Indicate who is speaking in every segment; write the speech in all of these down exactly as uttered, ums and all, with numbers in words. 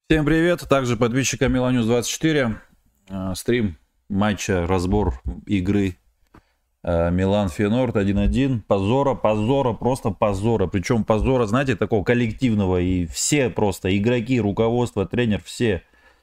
Speaker 1: Всем привет, также подписчикам Миланюс двадцать четыре. Э, стрим матча, разбор игры э, Милан-Фейнорд один один. Позора, позора, просто позора. Причем позора, знаете, такого коллективного. И все просто, игроки, руководство, тренер, все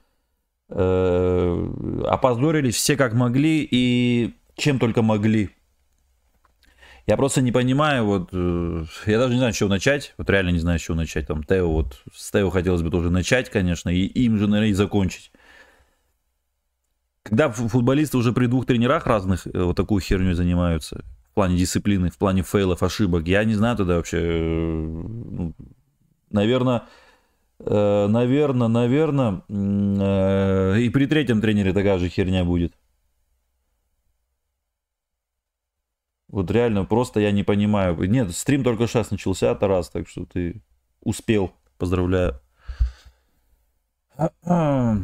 Speaker 1: э, опозорились, все как могли и чем только могли. Я просто не понимаю, вот, э, я даже не знаю, с чего начать, вот реально не знаю, с чего начать, там, Тео, вот, с Тео хотелось бы тоже начать, конечно, и им же, наверное, и закончить. Когда футболисты уже при двух тренерах разных э, вот такую херню занимаются, в плане дисциплины, в плане фейлов, ошибок, я не знаю тогда вообще, э, ну, наверное, э, наверное, наверное, э, и при третьем тренере такая же херня будет. Вот реально, просто я не понимаю. Нет, стрим только сейчас начался, Тарас, так что ты успел. Поздравляю. В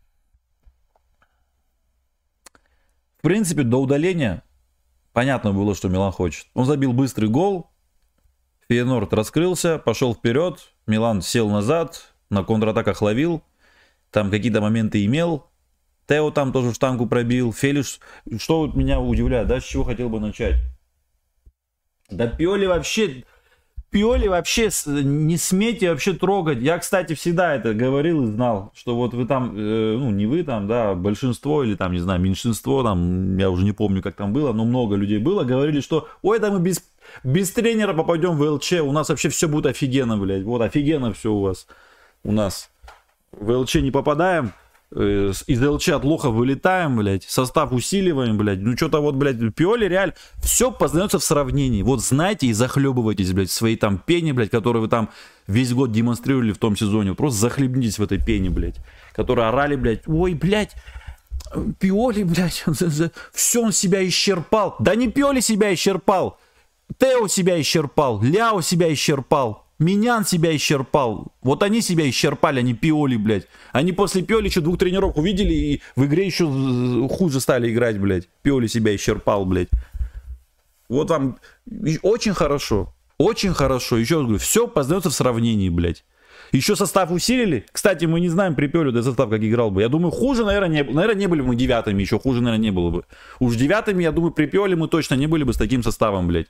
Speaker 1: принципе, до удаления понятно было, что Милан хочет. Он забил быстрый гол, Фейнорд раскрылся, пошел вперед, Милан сел назад, на контратаках ловил, там какие-то моменты имел. Тео там тоже штангу пробил. Фелиш, что вот меня удивляет, да, с чего хотел бы начать? Да Пиоли вообще, Пиоли вообще не смейте вообще трогать. Я, кстати, всегда это говорил и знал, что вот вы там, э, ну не вы там, да, большинство или там, не знаю, меньшинство, там, я уже не помню, как там было, но много людей было, говорили, что ой, да мы без, без тренера попадем в ЛЧ, у нас вообще все будет офигенно, блядь, вот офигенно все у вас, у нас в ЛЧ не попадаем. Из ЛЧ от лоха вылетаем, блядь, состав усиливаем, блядь, ну что-то вот, блядь, Пиоли реально, все познается в сравнении, вот знаете и захлебывайтесь, блядь, в своей там пене, блядь, которую вы там весь год демонстрировали в том сезоне, просто захлебнитесь в этой пене, блядь, которые орали, блядь, ой, блядь, Пиоли, блядь, все он себя исчерпал, да не Пиоли себя исчерпал, Тео себя исчерпал, Ляо себя исчерпал, Минян себя исчерпал. Вот они себя исчерпали, они Пиоли, блядь. Они после Пиоли еще двух тренеров увидели и в игре еще хуже стали играть, блядь. Пиоли себя исчерпал, блядь. Вот вам очень хорошо. Очень хорошо. Еще раз говорю, все познается в сравнении, блядь. Еще состав усилили. Кстати, мы не знаем при Пиоле, да, состав как играл бы. Я думаю, хуже, наверное, не, наверное, не были бы мы девятыми. Еще хуже, наверное, не было бы. Уж девятыми, я думаю, при Пиоле мы точно не были бы с таким составом, блядь.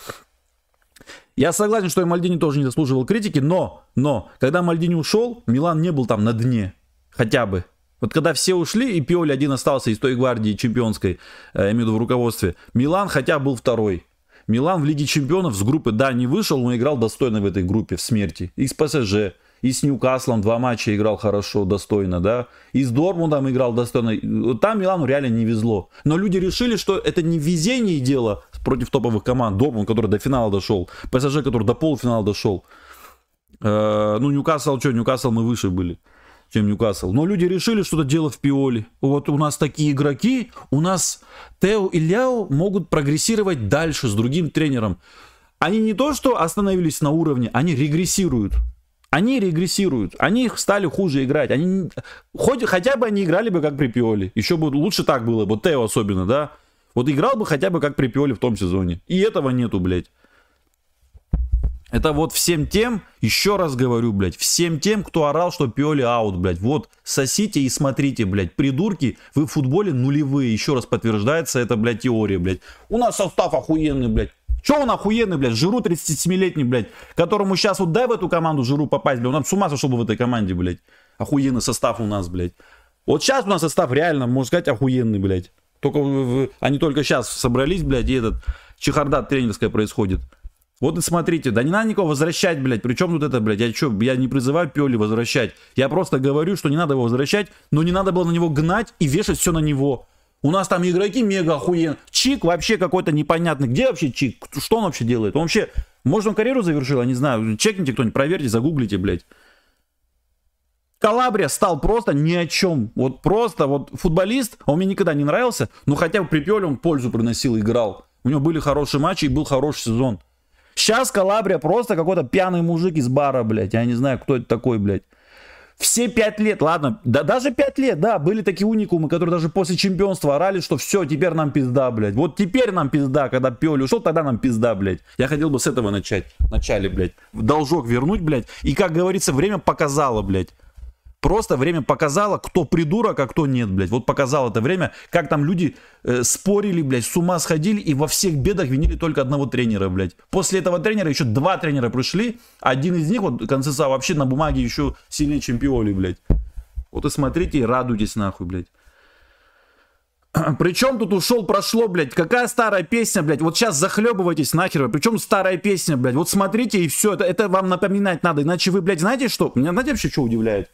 Speaker 1: Я согласен, что и Мальдини тоже не заслуживал критики, но, но, когда Мальдини ушел, Милан не был там на дне, хотя бы. Вот когда все ушли, и Пиоли один остался из той гвардии чемпионской, я имею в виду в руководстве, Милан хотя был второй. Милан в Лиге Чемпионов с группы, да, не вышел, но играл достойно в этой группе, в смерти. И с ПСЖ, и с Ньюкаслом два матча играл хорошо, достойно, да. И с Дортмундом играл достойно. Там Милану реально не везло. Но люди решили, что это не везение дело против топовых команд. Дортмунд, который до финала дошел. ПСЖ, который до полуфинала дошел. Э, ну, Ньюкасл, что, Ньюкасл мы выше были, чем Ньюкасл. Но люди решили, что это дело в Пиоли. Вот у нас такие игроки, у нас Тео и Ляо могут прогрессировать дальше с другим тренером. Они не то, что остановились на уровне, они регрессируют. Они регрессируют, они стали хуже играть. Они, хоть, хотя бы они играли бы как при Пиоле. Еще бы лучше так было бы, Тео особенно, да. Вот играл бы хотя бы как при Пиоле в том сезоне. И этого нету, блядь. Это вот всем тем, еще раз говорю, блядь, всем тем, кто орал, что Пиоли аут, блядь. Вот, сосите и смотрите, блядь. Придурки, вы в футболе нулевые. Еще раз подтверждается эта, блядь, теория, блядь. У нас состав охуенный, блядь. Че он охуенный, блядь, Жиру тридцатисемилетний, блядь, которому сейчас вот дай в эту команду Жиру попасть, блядь, он с ума сошел бы в этой команде, блядь. Охуенный состав у нас, блядь. Вот сейчас у нас состав реально, можно сказать, охуенный, блядь. Только они только сейчас собрались, блядь, и этот чехарда тренерская происходит. Вот и смотрите, да не надо никого возвращать, блядь, причем тут это, блядь, я что, я не призываю Пиоли возвращать. Я просто говорю, что не надо его возвращать, но не надо было на него гнать и вешать все на него. У нас там игроки мега охуенные. Чик вообще какой-то непонятный. Где вообще Чик? Что он вообще делает? Он вообще, может, он карьеру завершил? Я не знаю. Чекните кто-нибудь, проверьте, загуглите, блядь. Калабрия стал просто ни о чем. Вот просто, вот футболист, он мне никогда не нравился, но хотя бы при Пиоле он пользу приносил, играл. У него были хорошие матчи и был хороший сезон. Сейчас Калабрия просто какой-то пьяный мужик из бара, блядь. Я не знаю, кто это такой, блядь. Все пять лет, ладно, да даже пять лет, да, были такие уникумы, которые даже после чемпионства орали, что все, теперь нам пизда, блядь. Вот теперь нам пизда, когда Пиоли ушел, тогда нам пизда, блядь. Я хотел бы с этого начать, в начале, блядь. В должок вернуть, блядь. И, как говорится, время показало, блядь. Просто время показало, кто придурок, а кто нет, блядь. Вот показало это время, как там люди э, спорили, блядь, с ума сходили и во всех бедах винили только одного тренера, блядь. После этого тренера еще два тренера пришли. Один из них, вот, Концеца, вообще на бумаге еще сильнее, чем Пиоли, блядь. Вот и смотрите и радуйтесь, нахуй, блядь. Причем тут ушел, прошло, блядь, какая старая песня, блядь, вот сейчас захлебывайтесь нахер, причем старая песня, блядь, вот смотрите и все, это, это вам напоминать надо, иначе вы, блядь, знаете что, меня, знаете, вообще что удивляет?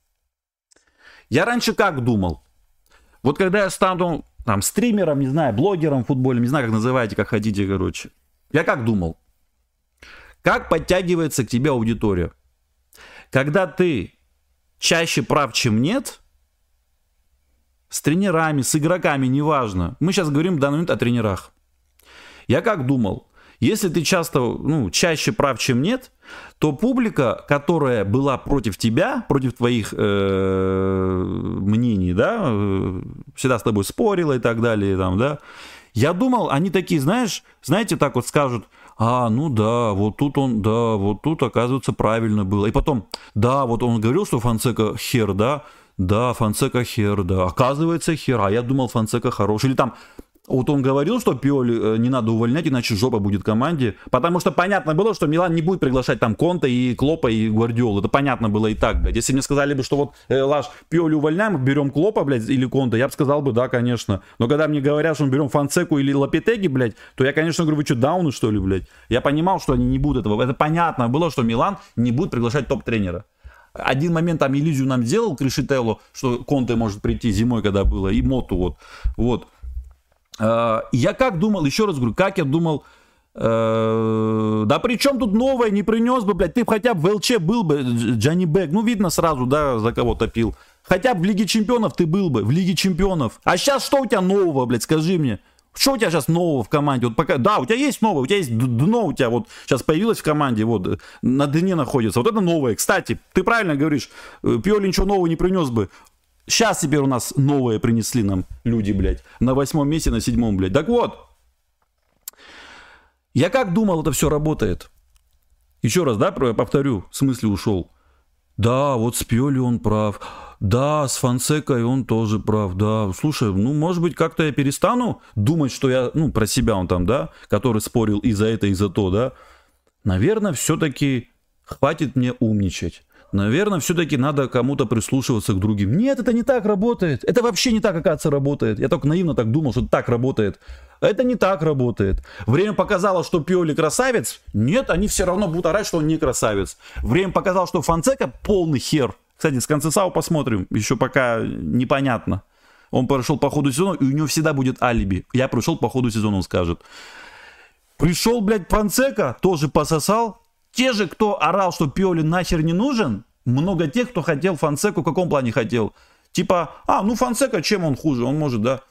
Speaker 1: Я раньше как думал, вот когда я стану, там, стримером, не знаю, блогером футбольным, не знаю, как называете, как хотите, короче, я как думал, как подтягивается к тебе аудитория, когда ты чаще прав, чем нет, с тренерами, с игроками, неважно. Мы сейчас говорим в данный момент о тренерах. Я как думал, если ты часто, ну, чаще прав, чем нет, то публика, которая была против тебя, против твоих э, мнений, да, э, всегда с тобой спорила и так далее, там, да, я думал, они такие, знаешь, знаете, так вот скажут, а, ну да, вот тут он, да, вот тут, оказывается, правильно было. И потом, да, вот он говорил, что Фонсека хер, да, да, Фонсека хер, да, оказывается хер, а я думал, Фонсека хороший. Или там, вот он говорил, что Пиоли не надо увольнять, иначе жопа будет команде. Потому что понятно было, что Милан не будет приглашать там Конте и Клопа и Гвардиолу. Это понятно было и так, блядь. Если мне сказали бы, что вот, э, Лаш, Пиоли увольняем, берем Клопа, блядь, или Конте, я бы сказал бы, да, конечно. Но когда мне говорят, что мы берем Фонсеку или Лопетеги, блядь, то я, конечно, говорю, вы что, дауны, что ли, блядь? Я понимал, что они не будут этого. Это понятно было, что Милан не будет приглашать топ-тренера. Один момент там Элизию нам сделал, Кришителло, что Конте может прийти зимой, когда было, и Моту вот. Вот. Я как думал, еще раз говорю, как я думал, э, да при чем тут новое, не принес бы, блядь, ты бы хотя бы в ЛЧ был бы, Джанни Бек, ну видно сразу, да, за кого топил. Хотя бы в Лиге Чемпионов ты был бы, в Лиге Чемпионов. А сейчас что у тебя нового, блядь, скажи мне? Что у тебя сейчас нового в команде? Вот пока, да, у тебя есть новое, у тебя есть дно, у тебя вот сейчас появилось в команде, вот на дне находится. Вот это новое. Кстати, ты правильно говоришь, Пиоли ничего нового не принес бы. Сейчас теперь у нас новое принесли нам люди, блядь, на восьмом месте, на седьмом, блядь. Так вот, я как думал, это все работает. Еще раз, да, повторю, в смысле ушел. Да, вот с Пиоли он прав. Да, с Фонсекой он тоже прав, да. Слушай, ну, может быть, как-то я перестану думать, что я, ну, про себя он там, да, который спорил и за это, и за то, да. Наверное, все-таки хватит мне умничать. Наверное, все-таки надо кому-то прислушиваться к другим. Нет, это не так работает. Это вообще не так, оказывается, работает. Я только наивно так думал, что так работает. Это не так работает. Время показало, что Пиоли красавец. Нет, они все равно будут орать, что он не красавец. Время показало, что Фонсека полный хер. Кстати, с Концесау посмотрим. Еще пока непонятно. Он прошел по ходу сезона, и у него всегда будет алиби. Я пришел по ходу сезона, он скажет. Пришел, блядь, Фонсека, тоже пососал. Те же, кто орал, что Пиоли нахер не нужен, много тех, кто хотел Фонсеку, в каком плане хотел. Типа, а, ну Фонсека, чем он хуже? Он может, да.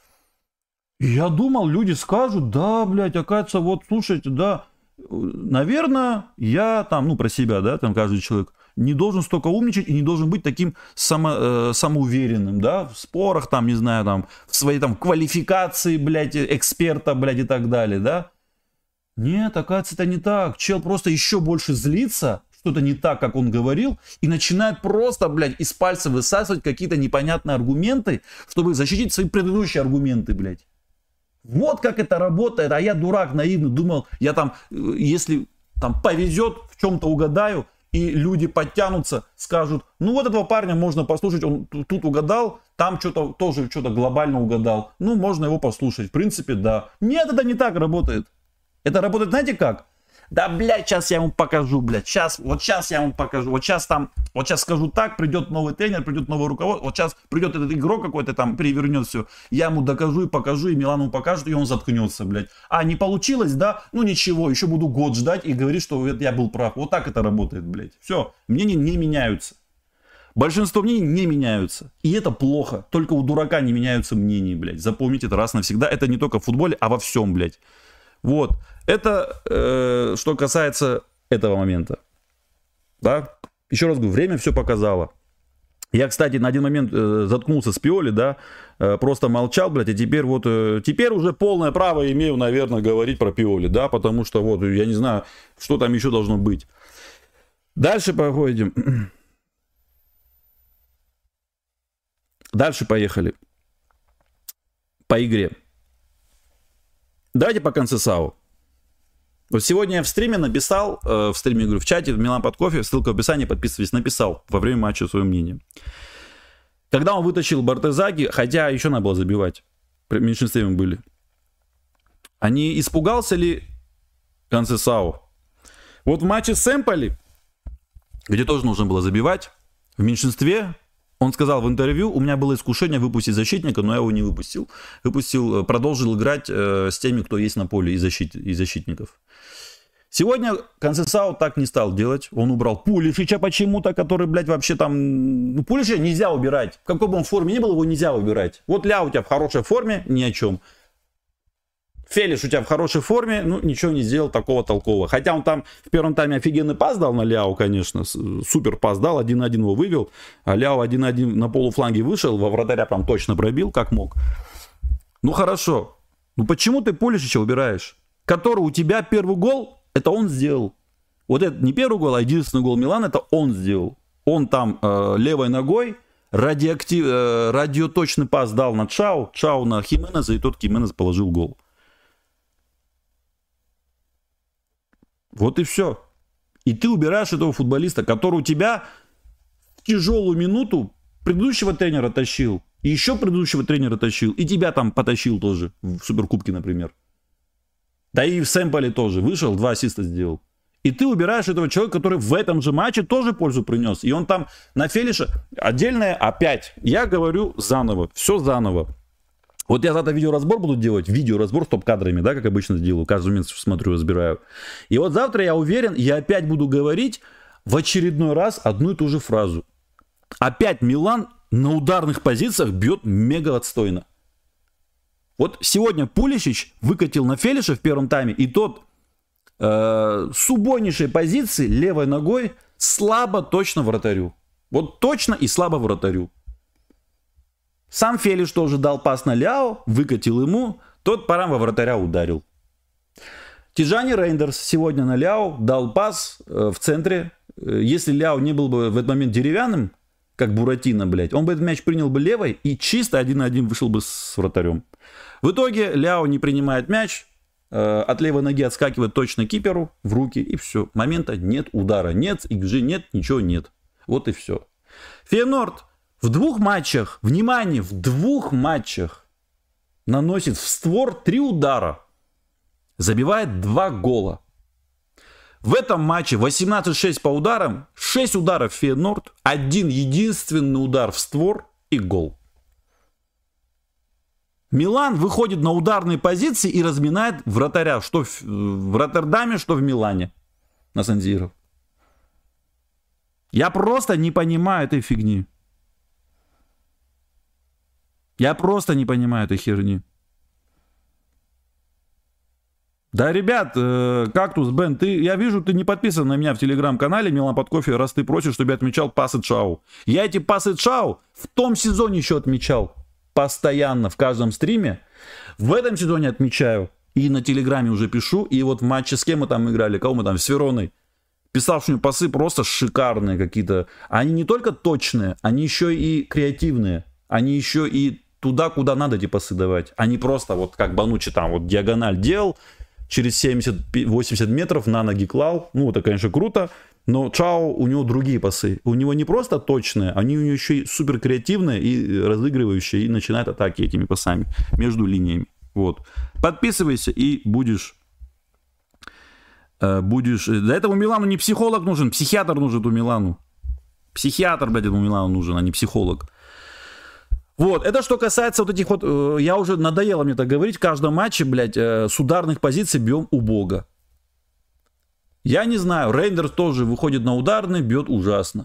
Speaker 1: И я думал, люди скажут, да, блядь, оказывается, вот, слушайте, да, наверное, я там, ну, про себя, да, там каждый человек, не должен столько умничать и не должен быть таким само, э, самоуверенным, да, в спорах, там, не знаю, там, в своей там квалификации, блядь, эксперта, блядь, и так далее, да. Нет, оказывается, это не так. Чел просто еще больше злится, что-то не так, как он говорил, и начинает просто, блядь, из пальца высасывать какие-то непонятные аргументы, чтобы защитить свои предыдущие аргументы, блядь. Вот как это работает, а я дурак, наивный, думал, я там, если там повезет, в чем-то угадаю, и люди подтянутся, скажут, ну вот этого парня можно послушать, он тут угадал, там что-то тоже что-то глобально угадал, ну можно его послушать, в принципе, да. Нет, это не так работает. Это работает, знаете как? Да, блядь, сейчас я ему покажу, блядь. Сейчас, вот сейчас я ему покажу. Вот сейчас там, вот сейчас скажу так, придет новый тренер, придет новый руководство. Вот сейчас придет этот игрок какой-то там, перевернет все. Я ему докажу и покажу, и Милану покажет, и он заткнется, блядь. А, не получилось, да? Ну ничего, еще буду год ждать и говорить, что я был прав. Вот так это работает, блядь. Все, мнения не меняются. Большинство мнений не меняются. И это плохо. Только у дурака не меняются мнения, блядь. Запомните это раз навсегда. Это не только в футболе, а во всем, блядь. Вот. Это э, что касается этого момента. Да? Еще раз говорю, время все показало. Я, кстати, на один момент э, заткнулся с Пиоли, да, э, просто молчал, блядь, и теперь вот, э, теперь уже полное право имею, наверное, говорить про Пиоли, да, потому что вот, я не знаю, что там еще должно быть. Дальше проходим. Дальше поехали. По игре. Давайте по Концесау. Вот сегодня я в стриме написал, э, в стриме, говорю, в чате, в Милан под кофе, ссылка в описании, подписывайтесь, написал во время матча свое мнение. Когда он вытащил Бартезаги, хотя еще надо было забивать, в меньшинстве мы были, а не испугался ли Концесау? Вот в матче с Эмполи, где тоже нужно было забивать, в меньшинстве, он сказал в интервью, у меня было искушение выпустить защитника, но я его не выпустил. Выпустил, продолжил играть э, с теми, кто есть на поле, и, защит, и защитников. Сегодня Концесау так не стал делать. Он убрал Пулишича почему-то, который, блядь, вообще там... Ну, Пулишича нельзя убирать. В какой бы он форме ни был, его нельзя убирать. Вот Ляо у тебя в хорошей форме, ни о чем. Фелиш у тебя в хорошей форме, ну, ничего не сделал такого толкового. Хотя он там в первом тайме офигенный пас дал на Ляо, конечно. Супер пас дал, один на один его вывел. А Ляо один на один на полуфланге вышел, во вратаря прям точно пробил, как мог. Ну, хорошо. Ну, почему ты Пулишича убираешь? Который у тебя первый гол, это он сделал. Вот это не первый гол, а единственный гол Милана, это он сделал. Он там э, левой ногой радиоактив, э, радиоточный пас дал на Чао, Чао на Хименеза, и тот Хименез положил гол. Вот и все. И ты убираешь этого футболиста, который у тебя в тяжелую минуту предыдущего тренера тащил, и еще предыдущего тренера тащил, и тебя там потащил тоже, в Суперкубке, например. Да и в Сэмполе тоже вышел, два ассиста сделал. И ты убираешь этого человека, который в этом же матче тоже пользу принес. И он там на Фелиша отдельное опять. Я говорю заново, все заново. Вот я завтра видеоразбор буду делать, видеоразбор с топ-кадрами, да, как обычно делаю, каждый момент смотрю, разбираю. И вот завтра, я уверен, я опять буду говорить в очередной раз одну и ту же фразу. Опять Милан на ударных позициях бьет мега отстойно. Вот сегодня Пулишич выкатил на Фелиша в первом тайме, и тот э, с убойнейшей позиции левой ногой слабо точно вратарю. Вот точно и слабо вратарю. Сам Фелиш тоже дал пас на Ляо, выкатил ему, тот парам во вратаря ударил. Тижани Рейндерс сегодня на Ляо дал пас э, в центре. Если Ляо не был бы в этот момент деревянным, как Буратино, блядь, он бы этот мяч принял бы левой и чисто один на один вышел бы с вратарем. В итоге Ляо не принимает мяч, э, от левой ноги отскакивает точно киперу в руки, и все. Момента нет, удара нет, икс джи нет, ничего нет. Вот и все. Фейенорд в двух матчах, внимание, в двух матчах наносит в створ три удара, забивает два гола. В этом матче восемнадцать шесть по ударам, шесть ударов Фейенорд, один единственный удар в створ и гол. Милан выходит на ударные позиции и разминает вратаря, что в, в Роттердаме, что в Милане на Сан-Сиро. Я просто не понимаю этой фигни. Я просто не понимаю этой херни. Да, ребят, э, Кактус, Бен, ты, я вижу, ты не подписан на меня в телеграм-канале Милан под кофе, раз ты просишь, чтобы я отмечал пасы Чао. Я эти пасы Чао в том сезоне еще отмечал. Постоянно, в каждом стриме. В этом сезоне отмечаю. И на телеграме уже пишу. И вот в матче с кем мы там играли, кого мы там, с Вероной. Писал, что пасы просто шикарные какие-то. Они не только точные, они еще и креативные. Они еще и туда, куда надо эти пасы давать. Они просто вот как Банучи там вот диагональ делал. Через семьдесят-восемьдесят метров на ноги клал. Ну, это, конечно, круто. Но Чао, у него другие пасы. У него не просто точные, они у него еще и супер креативные и разыгрывающие. И начинают атаки этими пасами между линиями. Вот. Подписывайся и будешь... Э, будешь... Для этого Милану не психолог нужен, психиатр нужен у Милану. Психиатр, блядь, этому Милану нужен, а не психолог. Вот, это что касается вот этих вот, э, я уже надоело мне так говорить, в каждом матче, блядь, э, с ударных позиций бьем убого. Я не знаю, Рейндерс тоже выходит на ударный, бьет ужасно.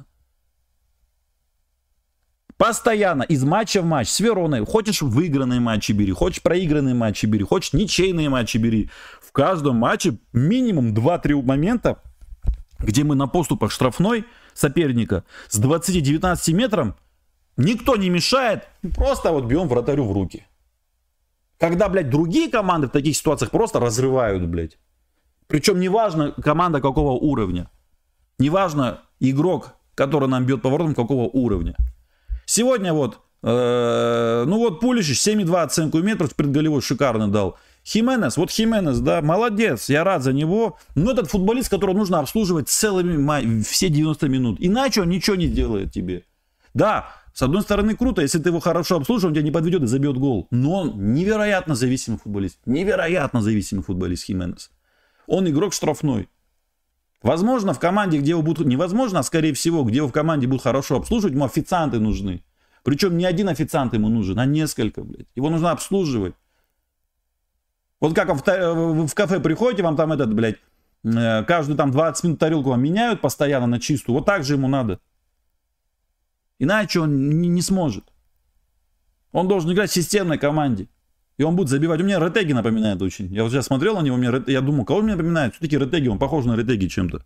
Speaker 1: Постоянно, из матча в матч, с Вероной, хочешь выигранные матчи бери, хочешь проигранные матчи бери, хочешь ничейные матчи бери. В каждом матче минимум два-три момента, где мы на поступах штрафной соперника с двадцати-девятнадцати метров, никто не мешает, просто вот бьем вратарю в руки. Когда, блядь, другие команды в таких ситуациях просто разрывают, блядь. Причем неважно команда какого уровня. Неважно игрок, который нам бьет по воротам, какого уровня. Сегодня вот Э, ну вот Пулишич семь и два оценку имеет, против предголевой шикарно дал. Хименес, вот Хименес, да, молодец, я рад за него. Но этот футболист, которого нужно обслуживать целыми все девяносто минут. Иначе он ничего не делает тебе. Да, с одной стороны круто, если ты его хорошо обслуживаешь, он тебя не подведет и забьет гол. Но он невероятно зависимый футболист. Невероятно зависимый футболист Хименес. Он игрок штрафной. Возможно, в команде, где его будут... Невозможно, а скорее всего, где его в команде будут хорошо обслуживать, ему официанты нужны. Причем не один официант ему нужен, а несколько, блядь. Его нужно обслуживать. Вот как в, в кафе приходите, вам там этот, блядь, каждую там двадцать минут тарелку вам меняют постоянно на чистую. Вот так же ему надо. Иначе он не, не сможет. Он должен играть в системной команде. И он будет забивать. У меня Ретеги напоминает очень. Я вот сейчас смотрел на него, меня, я думаю, кого мне напоминает? Все-таки Ретеги, он похож на Ретеги чем-то.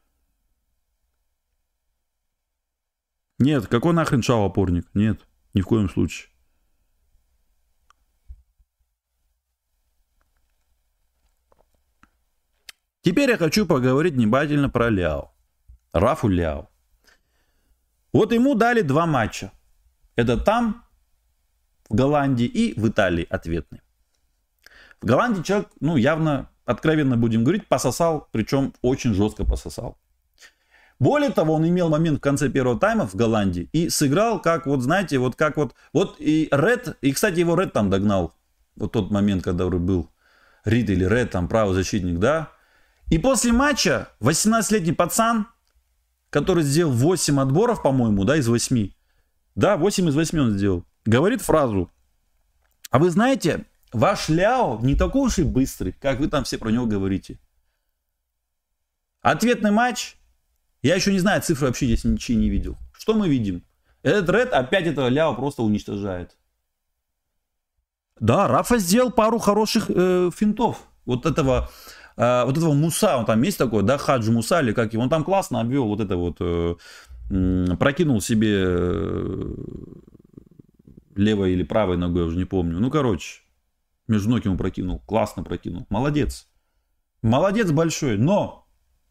Speaker 1: Нет, какой нахрен Шау опорник? Нет, ни в коем случае. Теперь я хочу поговорить внимательно про Ляо. Рафу Ляо. Вот ему дали два матча. Это там, в Голландии, и в Италии ответный. В Голландии человек, ну, явно, откровенно будем говорить, пососал, причем очень жестко пососал. Более того, он имел момент в конце первого тайма в Голландии и сыграл, как, вот знаете, вот как вот, вот и Ред, и, кстати, его Ред там догнал, вот тот момент, когда был Рид или Ред, там, правозащитник, да. И после матча восемнадцатилетний пацан, который сделал восемь отборов, по-моему, да, из восьми, да, восемь из восьми он сделал, говорит фразу: а вы знаете, ваш Ляо не такой уж и быстрый, как вы там все про него говорите. Ответный матч. Я еще не знаю, цифры вообще здесь ничего не видел. Что мы видим? Этот Ред опять этого Ляо просто уничтожает. Да, Рафа сделал пару хороших э, финтов. Вот этого, э, вот этого Муса, он там есть такой, да, Хадж Муса, или как его, он там классно обвел вот это вот, э, э, прокинул себе э, левой или правой ногой, я уже не помню. Ну, короче, между ног ему прокинул, классно прокинул. Молодец. Молодец большой, но...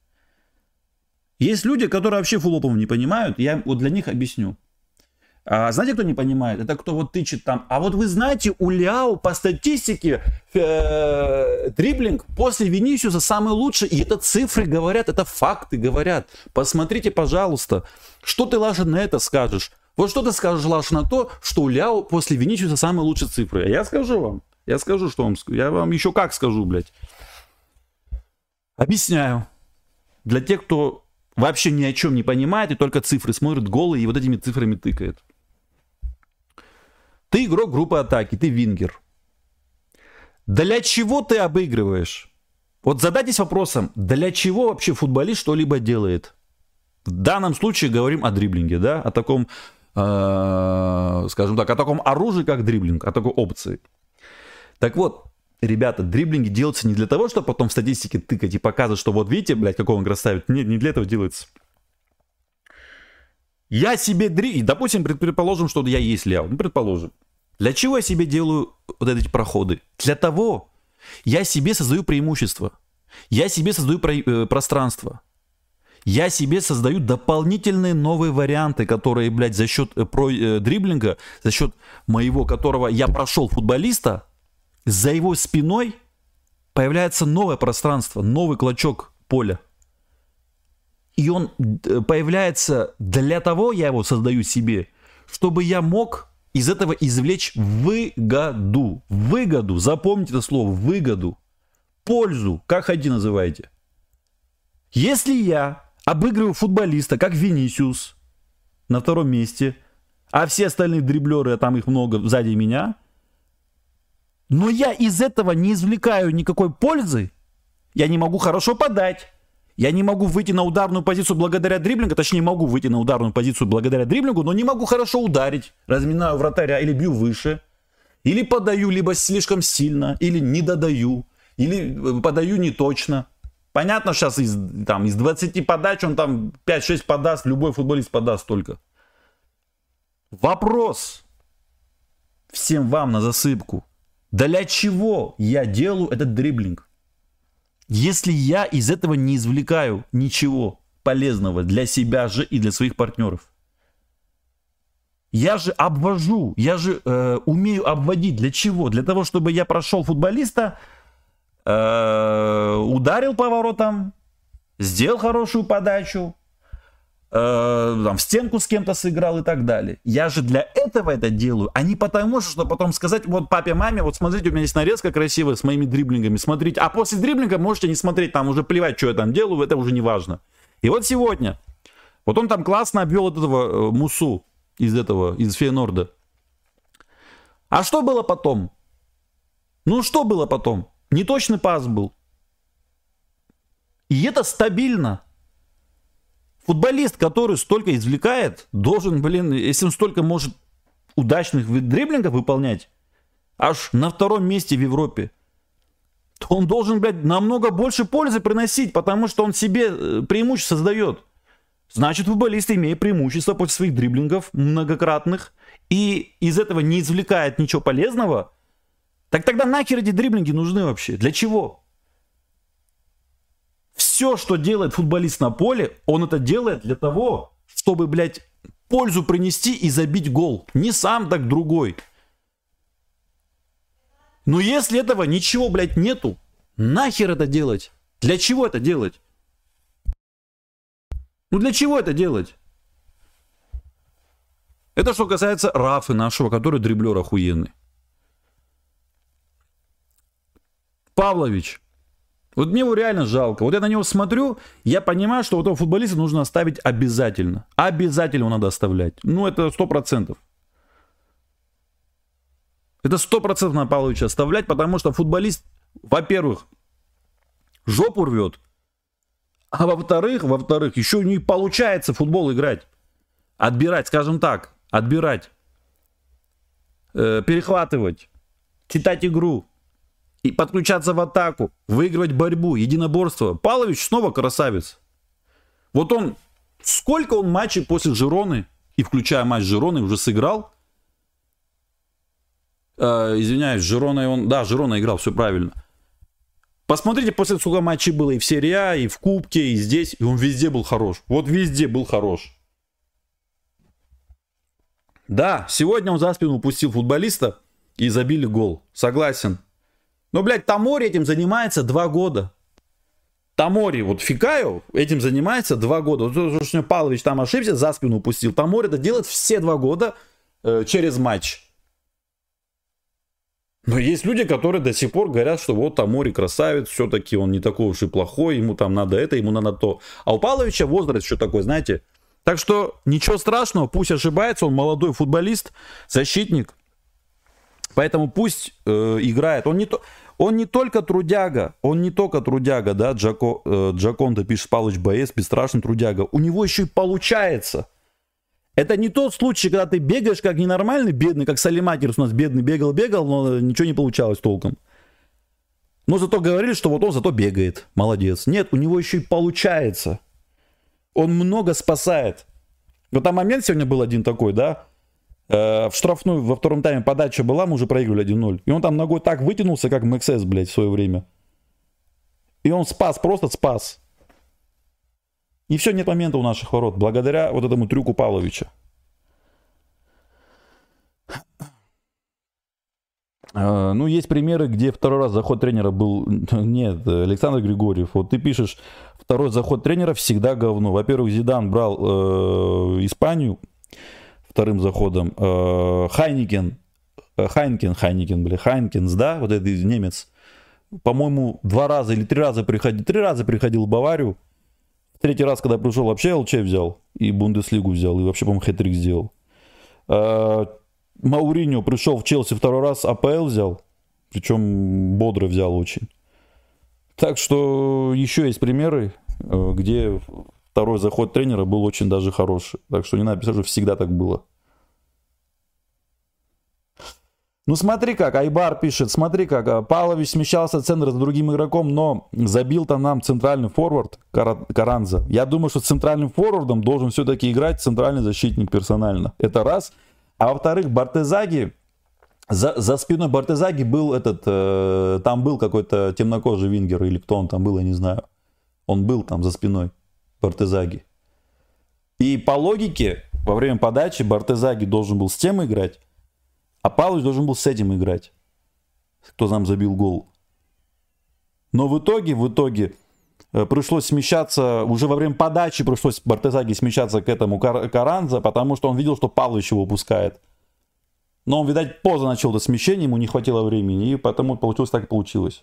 Speaker 1: Есть люди, которые вообще фуллопом не понимают, я вот для них объясню. А, знаете, кто не понимает? Это кто вот тычет там. А вот вы знаете, у Ляо по статистике э, дриблинг после Винисиуса самый лучший. И это цифры говорят, это факты говорят. Посмотрите, пожалуйста. Что ты, Лаша, на это скажешь? Вот что ты скажешь, Лаша, на то, что у Ляо после Винисиуса самые лучшие цифры? А я скажу вам. Я скажу, что вам скажу. Я вам еще как скажу, блядь. Объясняю. Для тех, кто... вообще ни о чем не понимает и только цифры смотрит, голые и вот этими цифрами тыкает. Ты игрок группы атаки, ты вингер. Для чего ты обыгрываешь? Вот задайтесь вопросом, для чего вообще футболист что-либо делает? В данном случае говорим о дриблинге, да, о таком, э, скажем так, о таком оружии, как дриблинг, о такой опции. Так вот, ребята, дриблинги делаются не для того, чтобы потом в статистике тыкать и показывать, что вот видите, блядь, какого он красавец. Нет, не для этого делается. Я себе дри... Допустим, предположим, что я есть Ляо. Ну, предположим. Для чего я себе делаю вот эти проходы? Для того, я себе создаю преимущество. Я себе создаю про... э, пространство. Я себе создаю дополнительные новые варианты, которые, блядь, за счет э, про... э, дриблинга, за счет моего, которого я прошел футболиста, за его спиной появляется новое пространство, новый клочок поля. И он появляется для того, я его создаю себе, чтобы я мог из этого извлечь выгоду. Выгоду, запомните это слово, выгоду. Пользу, как хотите называйте. Если я обыгрываю футболиста, как Винисиус, на втором месте, а все остальные дриблеры, там их много сзади меня, но я из этого не извлекаю никакой пользы, я не могу хорошо подать, я не могу выйти на ударную позицию благодаря дриблингу, точнее могу выйти на ударную позицию благодаря дриблингу, но не могу хорошо ударить, разминаю вратаря или бью выше, или подаю либо слишком сильно, или не додаю, или подаю не точно. Понятно, сейчас из, там, из двадцати подач он там пять-шесть подаст, любой футболист подаст только. Вопрос всем вам на засыпку. Для чего я делаю этот дриблинг? Если я из этого не извлекаю ничего полезного для себя же и для своих партнеров. Я же обвожу, я же э, умею обводить. Для чего? Для того, чтобы я прошел футболиста, э, ударил поворотом, сделал хорошую подачу, э, там, в стенку с кем-то сыграл и так далее. Я же для этого это делаю, а не потому, что потом сказать, вот папе, маме, вот смотрите, у меня есть нарезка красивая с моими дриблингами, смотрите. А после дриблинга можете не смотреть, там уже плевать, что я там делаю, это уже не важно. И вот сегодня, вот он там классно обвел вот этого э, Мусу. Из этого, из Фейнорда. А что было потом? Ну, что было потом? Неточный пас был. И это стабильно. Футболист, который столько извлекает, должен, блин, если он столько может удачных дриблингов выполнять, аж на втором месте в Европе, то он должен, блядь, намного больше пользы приносить, потому что он себе преимущество создает. Значит, футболист имеет преимущество после своих дриблингов многократных и из этого не извлекает ничего полезного, так тогда нахер эти дриблинги нужны вообще? Для чего? Все, что делает футболист на поле, он это делает для того, чтобы, блядь, пользу принести и забить гол. Не сам, так другой. Но если этого ничего, блядь, нету, нахер это делать? Для чего это делать? Ну для чего это делать? Это что касается Рафы нашего, который дриблер охуенный. Павлович. Вот мне его реально жалко. Вот я на него смотрю, я понимаю, что вот этого футболиста нужно оставить обязательно. Обязательно его надо оставлять. Ну это сто процентов. Это сто процентов на Павловича оставлять, потому что футболист, во-первых, жопу рвет. А во-вторых, во-вторых, еще не получается в футбол играть. Отбирать, скажем так, отбирать, э, перехватывать, читать игру и подключаться в атаку, выигрывать борьбу, единоборство. Павлович снова красавец. Вот он, сколько он матчей после Жироны, и включая матч Жироны, уже сыграл. Э, извиняюсь, Жироной он, да, Жирона играл, все правильно. Посмотрите, после сколько матчей было и в серии А, и в Кубке, и здесь. И он везде был хорош. Вот везде был хорош. Да, сегодня он за спину упустил футболиста и забили гол. Согласен. Но, блядь, Тамори этим занимается два года. Тамори, вот Фикаев этим занимается два года. Вот что Павлович там ошибся, за спину упустил. Тамори это делает все два года э, через матч. Но есть люди, которые до сих пор говорят, что вот Тамори красавец, все-таки он не такой уж и плохой, ему там надо это, ему надо то. А у Павловича возраст еще такой, знаете. Так что ничего страшного, пусть ошибается, он молодой футболист, защитник. Поэтому пусть э, играет. Он не, то, он не только трудяга, он не только трудяга, да, Джако, э, Джаконда пишет, Павлович боец, бесстрашный трудяга. У него еще и получается. Это не тот случай, когда ты бегаешь как ненормальный, бедный, как Салимакерс у нас бедный бегал-бегал, но ничего не получалось толком. Но зато говорили, что вот он зато бегает, молодец. Нет, у него еще и получается. Он много спасает. Вот там момент сегодня был один такой, да, э, в штрафную во втором тайме подача была, мы уже проигрывали один ноль. И он там ногой так вытянулся, как МХС, блядь, в свое время. И он спас, просто спас. И все, нет момента у наших ворот, благодаря вот этому трюку Павловича. Uh, ну, есть примеры, где второй раз заход тренера был... Нет, Александр Григорьев, вот ты пишешь, второй заход тренера всегда говно. Во-первых, Зидан брал э, Испанию вторым заходом. Э, Хайникен, Хайнкен, Хайникен, бля, Хайнкенс, да, вот этот немец, по-моему, два раза или три раза приходил, три раза приходил в Баварию. Третий раз, когда пришел, вообще ЛЧ взял, и Бундеслигу взял, и вообще, по-моему, хэт-трик сделал. Мауриньо пришел в Челси второй раз, АПЛ взял, причем бодро взял очень. Так что еще есть примеры, где второй заход тренера был очень даже хороший. Так что не надо писать, что всегда так было. Ну смотри как, Айбар пишет, смотри как, Павлович смещался в центр за другим игроком, но забил там нам центральный форвард Каранза. Я думаю, что центральным форвардом должен все-таки играть центральный защитник персонально. Это раз. А во-вторых, Бартезаги, за, за спиной Бартезаги был этот, э, там был какой-то темнокожий вингер, или кто он там был, я не знаю. Он был там за спиной Бартезаги. И по логике, во время подачи Бартезаги должен был с тем играть, а Павлович должен был с этим играть, кто нам забил гол. Но в итоге, в итоге пришлось смещаться, уже во время подачи пришлось Бартезаги смещаться к этому Каранза, потому что он видел, что Павлович его упускает. Но он, видать, поздно начал это смещение, ему не хватило времени, и потому получилось так и получилось.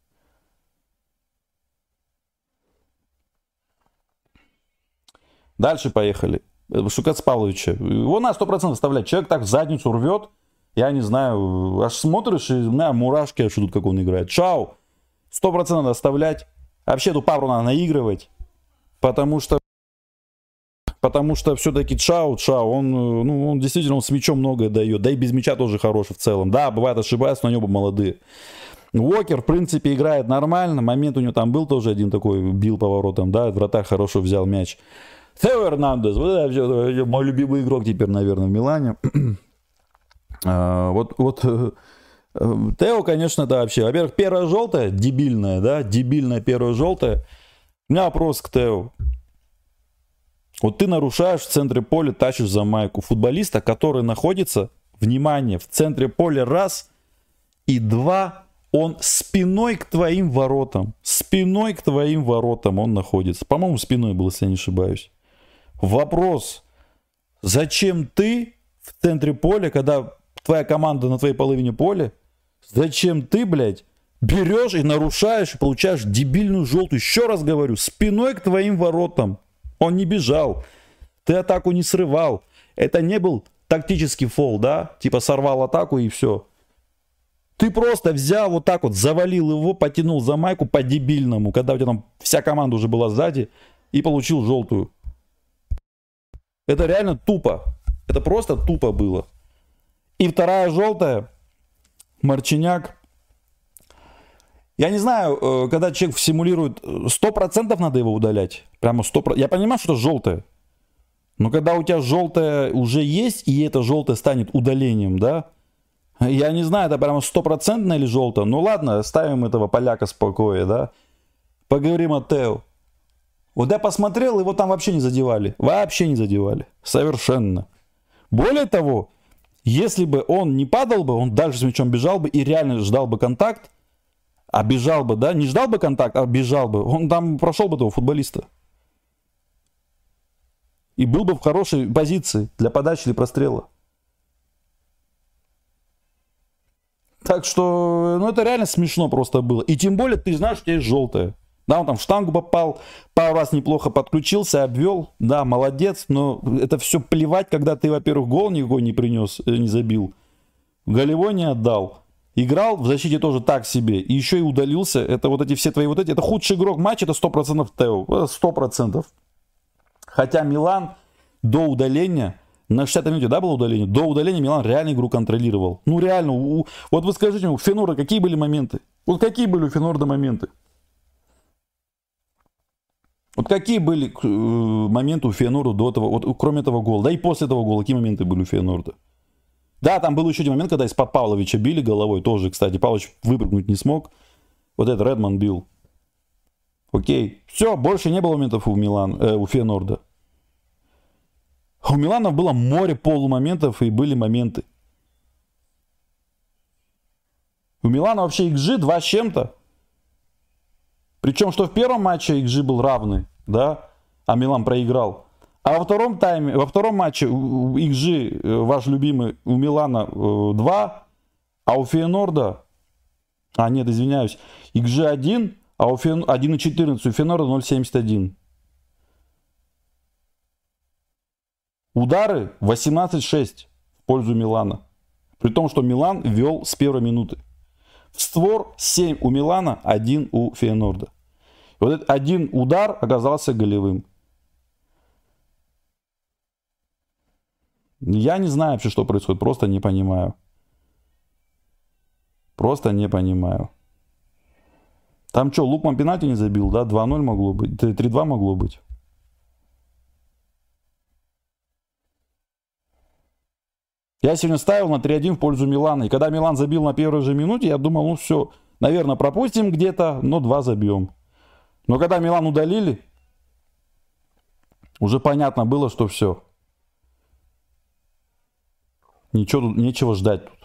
Speaker 1: Дальше поехали. Шукац Павловича. Его на сто процентов вставлять. Человек так в задницу рвет. Я не знаю. Аж смотришь, и у меня мурашки, аж идут, как он играет. Чао. сто процентов надо оставлять. Вообще эту пару надо наигрывать. Потому что... Потому что все-таки Чао, Чао, он, ну, он действительно он с мячом многое дает. Да и без мяча тоже хороший в целом. Да, бывает ошибается, но они оба молодые. Уокер, в принципе, играет нормально. Момент у него там был тоже один такой, бил поворотом. Да, вратарь хорошо взял мяч. Тео Эрнандес, вот, мой любимый игрок теперь, наверное, в Милане. Вот, вот Тео, конечно, это вообще, во-первых, первая желтая, дебильная, да, дебильная первая желтая. У меня вопрос к Тео. Вот ты нарушаешь в центре поля, тащишь за майку футболиста, который находится, внимание, в центре поля раз, и два, он спиной к твоим воротам, спиной к твоим воротам он находится. По-моему, спиной был, если я не ошибаюсь. Вопрос, зачем ты в центре поля, когда твоя команда на твоей половине поля, зачем ты, блядь, берешь и нарушаешь, и получаешь дебильную желтую, еще раз говорю, спиной к твоим воротам. Он не бежал, ты атаку не срывал. Это не был тактический фол, да? Типа сорвал атаку и все. Ты просто взял вот так вот, завалил его, потянул за майку по-дебильному, когда у тебя там вся команда уже была сзади, и получил желтую. Это реально тупо. Это просто тупо было. И вторая желтая. Марчиняк. Я не знаю, когда человек симулирует, сто процентов надо его удалять. Прямо сто процентов. Я понимаю, что это желтое. Но когда у тебя желтое уже есть, и это желтое станет удалением, да? Я не знаю, это прямо стопроцентно или желтое. Ну ладно, оставим этого поляка в покое, да? Поговорим о Тео. Вот я посмотрел, его там вообще не задевали. Вообще не задевали. Совершенно. Более того, если бы он не падал бы, он дальше с мячом бежал бы и реально ждал бы контакт, а бежал бы, да, не ждал бы контакт, а бежал бы, он там прошел бы этого футболиста. И был бы в хорошей позиции для подачи или прострела. Так что, ну это реально смешно просто было. И тем более ты знаешь, что у тебя есть желтое. Да, он там в штангу попал, пару раз неплохо подключился, обвел. Да, молодец, но это все плевать, когда ты, во-первых, гол никакой не принес, не забил. Голевой не отдал. Играл в защите тоже так себе. И еще и удалился. Это вот эти все твои вот эти. Это худший игрок матча, это сто процентов Тео. сто процентов. Хотя Милан до удаления, на шестидесятой минуте, да, было удаление? До удаления Милан реально игру контролировал. Ну реально. У, вот вы скажите, у Фенора какие были моменты? Вот какие были у Фенорда моменты? Вот какие были э, моменты у Фейенорда до этого, вот кроме этого гола, да и после этого гола, какие моменты были у Фейенорда? Да, там был еще один момент, когда из-под Павловича били головой, тоже, кстати, Павлович выпрыгнуть не смог, вот этот Редман бил. Окей, все, больше не было моментов у, Милан, э, у Фейенорда. У Милана было море полумоментов и были моменты. У Милана вообще икс джи два с чем-то. Причем, что в первом матче икс джи был равный, да, а Милан проиграл. А во втором тайме, во втором матче икс джи, ваш любимый, у Милана два, а у Фейенорда, а нет, извиняюсь, икс джи один, а у Фейен, один и четырнадцать, у Фейенорда ноль семьдесят один. Удары восемнадцать шесть в пользу Милана. При том, что Милан вел с первой минуты. В створ семь у Милана, один у Фейенорда. И вот этот один удар оказался голевым. Я не знаю вообще, что происходит, просто не понимаю. Просто не понимаю. Там что, Лукман пенальти не забил, да? два ноль могло быть, три два могло быть. Я сегодня ставил на три один в пользу Милана. И когда Милан забил на первой же минуте, я думал, ну все, наверное, пропустим где-то, но два забьем. Но когда Милан удалили, уже понятно было, что все. Ничего, нечего ждать тут.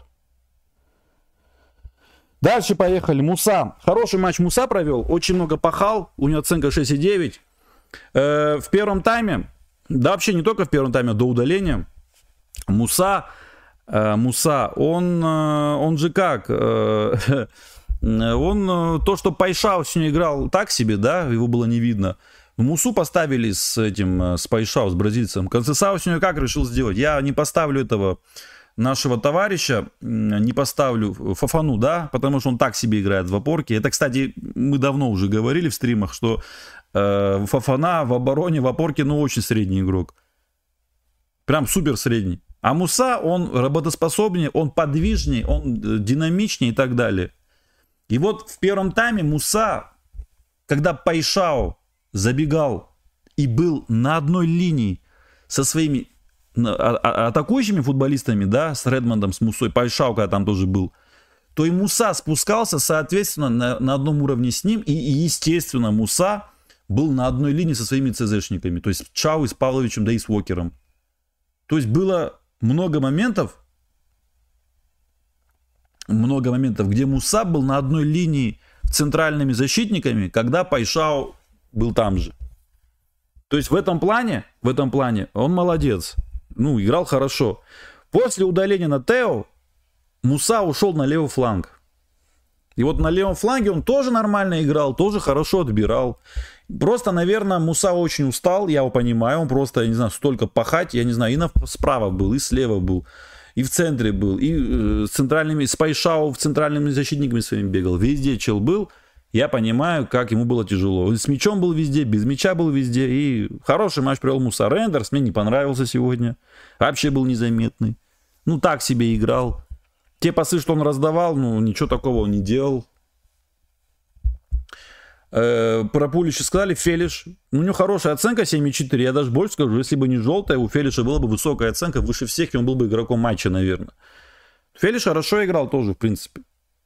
Speaker 1: Дальше поехали. Муса. Хороший матч Муса провел. Очень много пахал. У него оценка шесть и девять. Э, в первом тайме, да вообще не только в первом тайме, а до удаления, Муса, э, Муса, он, э, он же как... Э, он то, что Пайшау сегодня играл так себе, да, его было не видно. Мусу поставили с этим, с Пайшау, с бразильцем. Концесау сегодня как решил сделать? Я не поставлю этого нашего товарища, не поставлю Фофану, да, потому что он так себе играет в опорке. Это, кстати, мы давно уже говорили в стримах, что э, Фофана в обороне, в опорке, ну, очень средний игрок. Прям супер средний. А Муса, он работоспособнее, он подвижнее, он динамичнее и так далее. И вот в первом тайме Муса, когда Пайшау забегал и был на одной линии со своими атакующими футболистами, да, с Редмондом, с Мусой, Пайшау, когда там тоже был, то и Муса спускался, соответственно, на, на одном уровне с ним, и, и, естественно, Муса был на одной линии со своими ЦЗшниками, то есть Чау и с Павловичем, да и с Уокером. То есть было много моментов, много моментов, где Муса был на одной линии с центральными защитниками, когда Пайшау был там же. То есть в этом плане, в этом плане он молодец. Ну, играл хорошо. После удаления на Тео Муса ушел на левый фланг. И вот на левом фланге он тоже нормально играл, тоже хорошо отбирал. Просто, наверное, Муса очень устал, я его понимаю. Он просто, я не знаю, столько пахать, я не знаю, и на, справа был, и слева был. И в центре был, и э, с центральными, с Пайшау в центральными защитниками своими бегал. Везде чел был. Я понимаю, как ему было тяжело. Он с мячом был везде, без мяча был везде. И хороший матч провел Муса. Рендерс мне не понравился сегодня. Вообще был незаметный. Ну, так себе играл. Те пасы, что он раздавал, ну, ничего такого он не делал. Э, про Пулича сказали, Фелиш. У него хорошая оценка семь и четыре. Я даже больше скажу, если бы не желтая, у Фелиша была бы высокая оценка, выше всех, и он был бы игроком матча, наверное. Фелиш хорошо играл тоже, в принципе.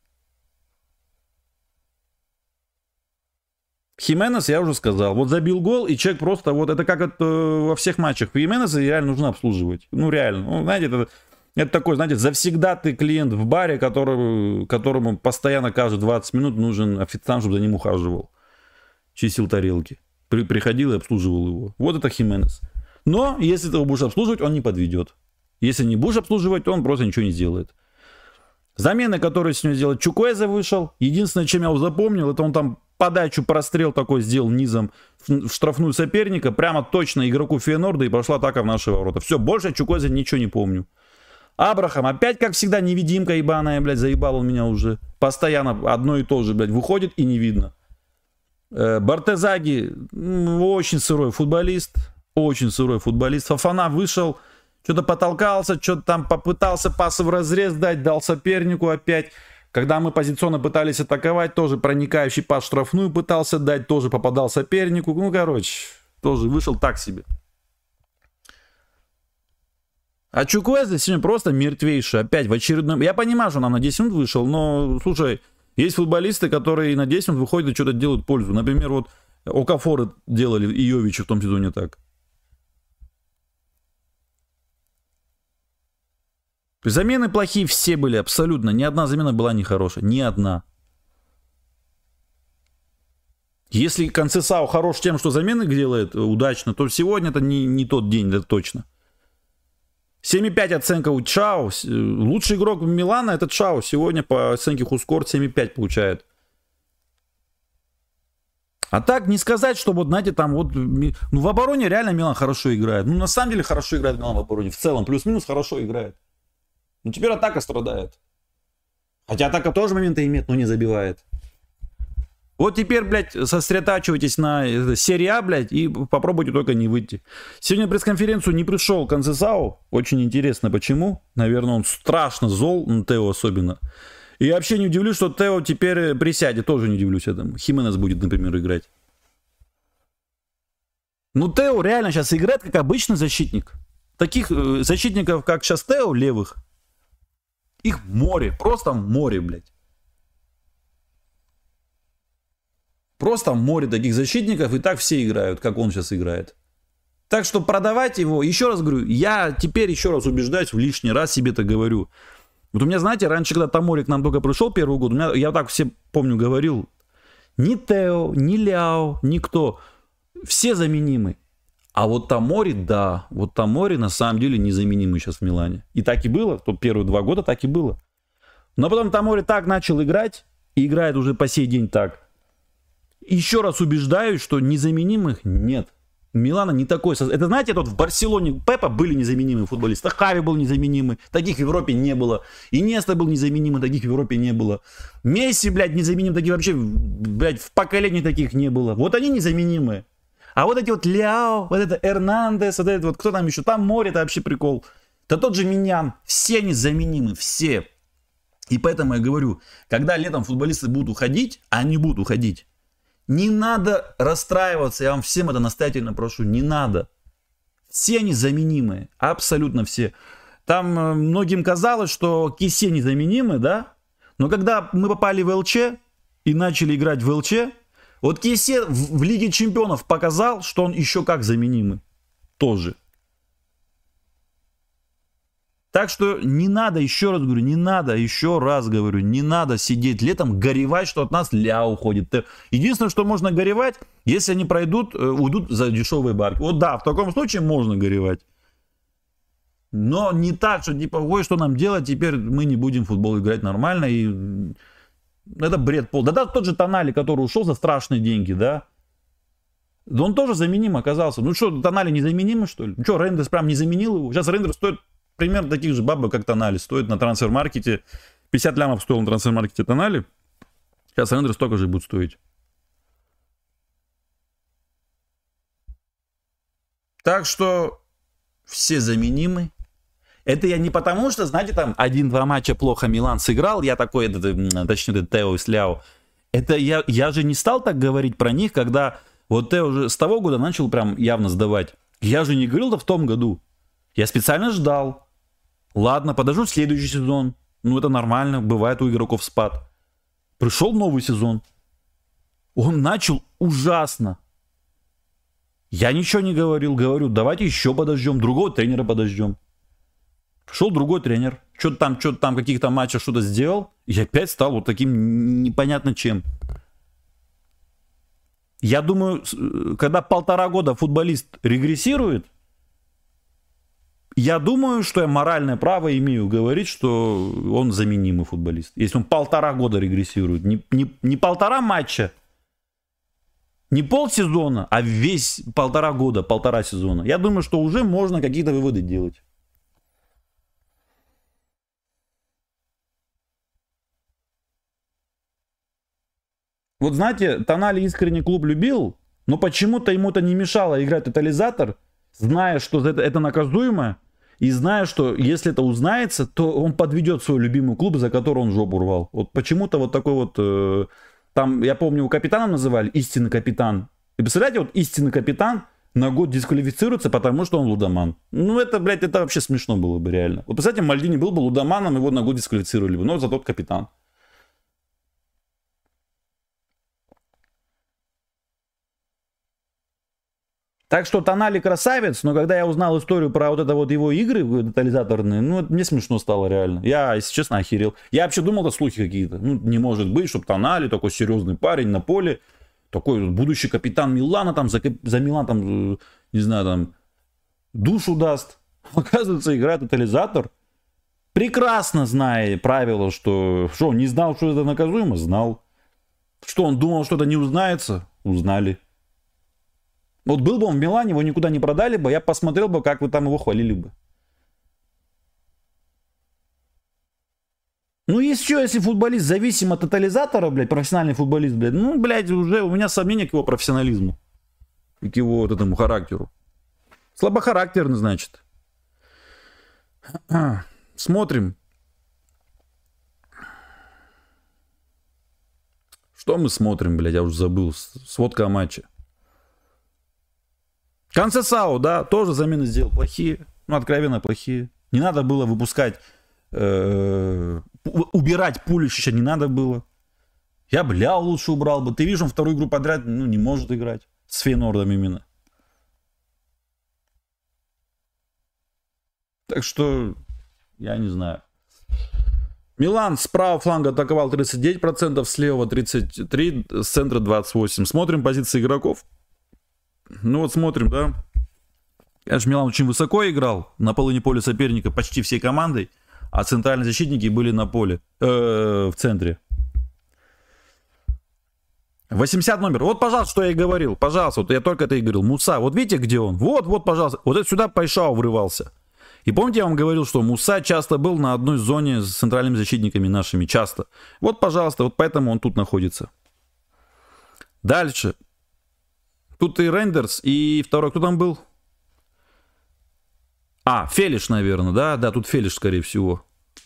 Speaker 1: Хименес, я уже сказал, вот забил гол, и человек просто, вот это как это во всех матчах. Хименеса реально нужно обслуживать. Ну, реально. Ну, знаете, это, это такой, знаете, завсегдатый клиент в баре, который, которому постоянно каждые двадцать минут нужен официант, чтобы за ним ухаживал. Чистил тарелки. При, приходил и обслуживал его. Вот это Хименес. Но, если ты его будешь обслуживать, он не подведет. Если не будешь обслуживать, то он просто ничего не сделает. Замены, которые сегодня сделал, Чукуэзе вышел. Единственное, чем я его запомнил, это он там подачу, прострел такой сделал низом в штрафную соперника, прямо точно игроку Фейнорда, и пошла атака в наши ворота. Все, больше Чукуэзе ничего не помню. Абрахам, опять, как всегда, невидимка ебаная, блядь, заебал он меня уже. Постоянно одно и то же, блядь, выходит и не видно. Бартезаги, очень сырой футболист, очень сырой футболист. Фофана вышел, что-то потолкался, что-то там попытался пасы в разрез дать, дал сопернику опять. Когда мы позиционно пытались атаковать, тоже проникающий пас штрафную пытался дать, тоже попадал сопернику. Ну, короче, тоже вышел так себе. А Чукуэзе сегодня просто мертвейший. Опять в очередном... Я понимаю, что он на десять минут вышел, но, слушай, есть футболисты, которые на десять минут выходят и что-то делают пользу. Например, вот Окафоры делали и Йовича в том сезоне так. Замены плохие все были, абсолютно. Ни одна замена была нехорошая. Ни одна. Если Концесау хорош тем, что замены делает удачно, то сегодня это не, не тот день, это точно. семь и пять оценка у Чао. Лучший игрок Милана это Чао. Сегодня по оценке Хускорт семь и пять получает. А так не сказать, что вот, знаете, там вот... Ну, в обороне реально Милан хорошо играет. Ну, на самом деле хорошо играет Милан в обороне. В целом, плюс-минус хорошо играет. Ну, теперь атака страдает. Хотя атака тоже моменты имеет, но не забивает. Вот теперь, блядь, сосредотачивайтесь на серии А, блядь, и попробуйте только не выйти. Сегодня на пресс-конференцию не пришел Концесау. Очень интересно, почему. Наверное, он страшно зол, на Тео особенно. И я вообще не удивлюсь, что Тео теперь присядет. Тоже не удивлюсь этому. Хименес будет, например, играть. Ну, Тео реально сейчас играет как обычный защитник. Таких э, защитников, как сейчас Тео, левых, их море. Просто море, блядь. Просто море таких защитников, и так все играют, как он сейчас играет. Так что продавать его, еще раз говорю, я теперь еще раз убеждаюсь, в лишний раз себе это говорю. Вот у меня, знаете, раньше, когда Томори к нам только пришел первый год, у меня, я так все, помню, говорил, ни Тео, ни Ляо, никто, все заменимы. А вот Томори, да, вот Томори на самом деле незаменимый сейчас в Милане. И так и было, то первые два года так и было. Но потом Томори так начал играть, и играет уже по сей день так. Еще раз убеждаюсь, что незаменимых нет. Милана не такой. Это, знаете, тут в Барселоне Пепа были незаменимые футболисты. Хави был незаменимый. Таких в Европе не было. Инеста был незаменимый. Таких в Европе не было. Месси, блядь, незаменимый. Таких вообще, блядь, в поколении таких не было. Вот они незаменимые. А вот эти вот Ляо, вот это Эрнандес, вот этот вот, кто там еще? Там море, это вообще прикол. Да тот же Миньян. Все незаменимы, все. И поэтому я говорю, когда летом футболисты будут уходить, а они будут уходить, не надо расстраиваться, я вам всем это настоятельно прошу, не надо. Все они заменимые, абсолютно все. Там э, многим казалось, что Кессе незаменимы, да? Но когда мы попали в ЛЧ и начали играть в ЛЧ, вот Кессе в, в Лиге Чемпионов показал, что он еще как заменимый. Тоже. Так что не надо, еще раз говорю, не надо, еще раз говорю, не надо сидеть летом, горевать, что от нас Ляо уходит. Единственное, что можно горевать, если они пройдут, уйдут за дешевые барки. Вот да, в таком случае можно горевать. Но не так, что типа, ой, что нам делать, теперь мы не будем в футбол играть нормально. И это бред пол. Да, да, тот же Тонали, который ушел за страшные деньги, да. Да он тоже заменим оказался. Ну что, Тонали незаменимый, что ли? Ну что, Рейндерс прям не заменил его? Сейчас Рейндерс стоит примерно таких же бабок, как Тонали. Стоит на трансфер-маркете. пятьдесят лямов стоил на трансфер-маркете Тонали. Сейчас Рейндерс столько же будет стоить. Так что все заменимы. Это я не потому, что, знаете, там один-два матча плохо Милан сыграл. Я такой, это, точнее, это Тео и Ляо. Это я, я же не стал так говорить про них, когда вот Тео уже с того года начал прям явно сдавать. Я же не говорил-то в том году. Я специально ждал. Ладно, подожду следующий сезон. Ну, это нормально, бывает у игроков спад. Пришел новый сезон. Он начал ужасно. Я ничего не говорил. Говорю, давайте еще подождем. Другого тренера подождем. Пришел другой тренер. Что-то там, что-то там, каких-то матчах что-то сделал. И опять стал вот таким непонятно чем. Я думаю, когда полтора года футболист регрессирует, я думаю, что я моральное право имею говорить, что он заменимый футболист. Если он полтора года регрессирует. Не, не, не полтора матча, не полсезона, а весь полтора года, полтора сезона. Я думаю, что уже можно какие-то выводы делать. Вот знаете, Тонали искренне клуб любил, но почему-то ему это не мешало играть тотализатор, зная, что это, это наказуемо, и зная, что если это узнается, то он подведет свой любимый клуб, за который он жопу рвал. Вот почему-то вот такой вот... Э, там, я помню, его капитаном называли, истинный капитан. И представляете, вот истинный капитан на год дисквалифицируется, потому что он лудоман. Ну это, блядь, это вообще смешно было бы реально. Вот представляете, Мальдини был бы лудоманом, его на год дисквалифицировали бы, но за тот капитан. Так что Тонали красавец, но когда я узнал историю про вот это вот его игры тотализаторные, ну, мне смешно стало реально. Я, если честно, охерел. Я вообще думал, это слухи какие-то. Ну, не может быть, чтобы Тонали, такой серьезный парень на поле, такой будущий капитан Милана, там, за, за Милан, там, не знаю, там, душу даст. Оказывается, играет тотализатор. Прекрасно зная правила, что... Что, он не знал, что это наказуемо? Знал. Что, он думал, что это не узнается? Узнали. Вот был бы он в Милане, его никуда не продали бы, я посмотрел бы, как вы там его хвалили бы. Ну, еще, если футболист зависим от тотализатора, блядь, профессиональный футболист, блядь, ну, блядь, уже у меня сомнения к его профессионализму. И к его вот этому характеру. Слабохарактерный, значит. Смотрим. Что мы смотрим, блядь, я уже забыл. Сводка о матче. Концесау, да, тоже замены сделал плохие. Ну, откровенно плохие. Не надо было выпускать, э, убирать Пулишича не надо было. Я бы Ляо лучше убрал бы. Ты видишь, он вторую игру подряд, ну, не может играть. С Фейнордом именно. Так что, я не знаю. Милан с правого фланга атаковал тридцать девять процентов, с левого тридцать три процента, с центра двадцать восемь процентов. Смотрим позиции игроков. Ну вот смотрим, да. Конечно, Милан очень высоко играл, на половине поля соперника почти всей командой, а центральные защитники были на поле, э, в центре. восемьдесят номер. Вот, пожалуйста, что я и говорил. Пожалуйста, вот я только это и говорил. Муса, вот видите, где он? Вот, вот, пожалуйста. Вот это сюда Пайшау врывался. И помните, я вам говорил, что Муса часто был на одной зоне с центральными защитниками нашими. Часто. Вот, пожалуйста, вот поэтому он тут находится. Дальше. Тут и Рейндерс, и второй, кто там был? А, Фелиш, наверное, да? Да, тут Фелиш, скорее всего.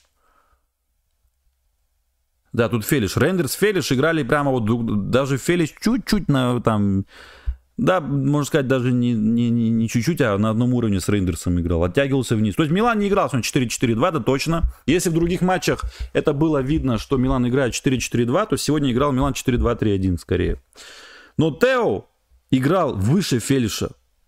Speaker 1: Да, тут Фелиш. Рейндерс, Фелиш играли прямо вот... Даже Фелиш чуть-чуть на там... Да, можно сказать, даже не, не, не, не чуть-чуть, а на одном уровне с Рейндерсом играл. Оттягивался вниз. То есть Милан не играл, он четыре четыре два, да, точно. Если в других матчах это было видно, что Милан играет четыре четыре два, то сегодня играл Милан четыре два три один скорее. Но Тео играл выше Фелиша.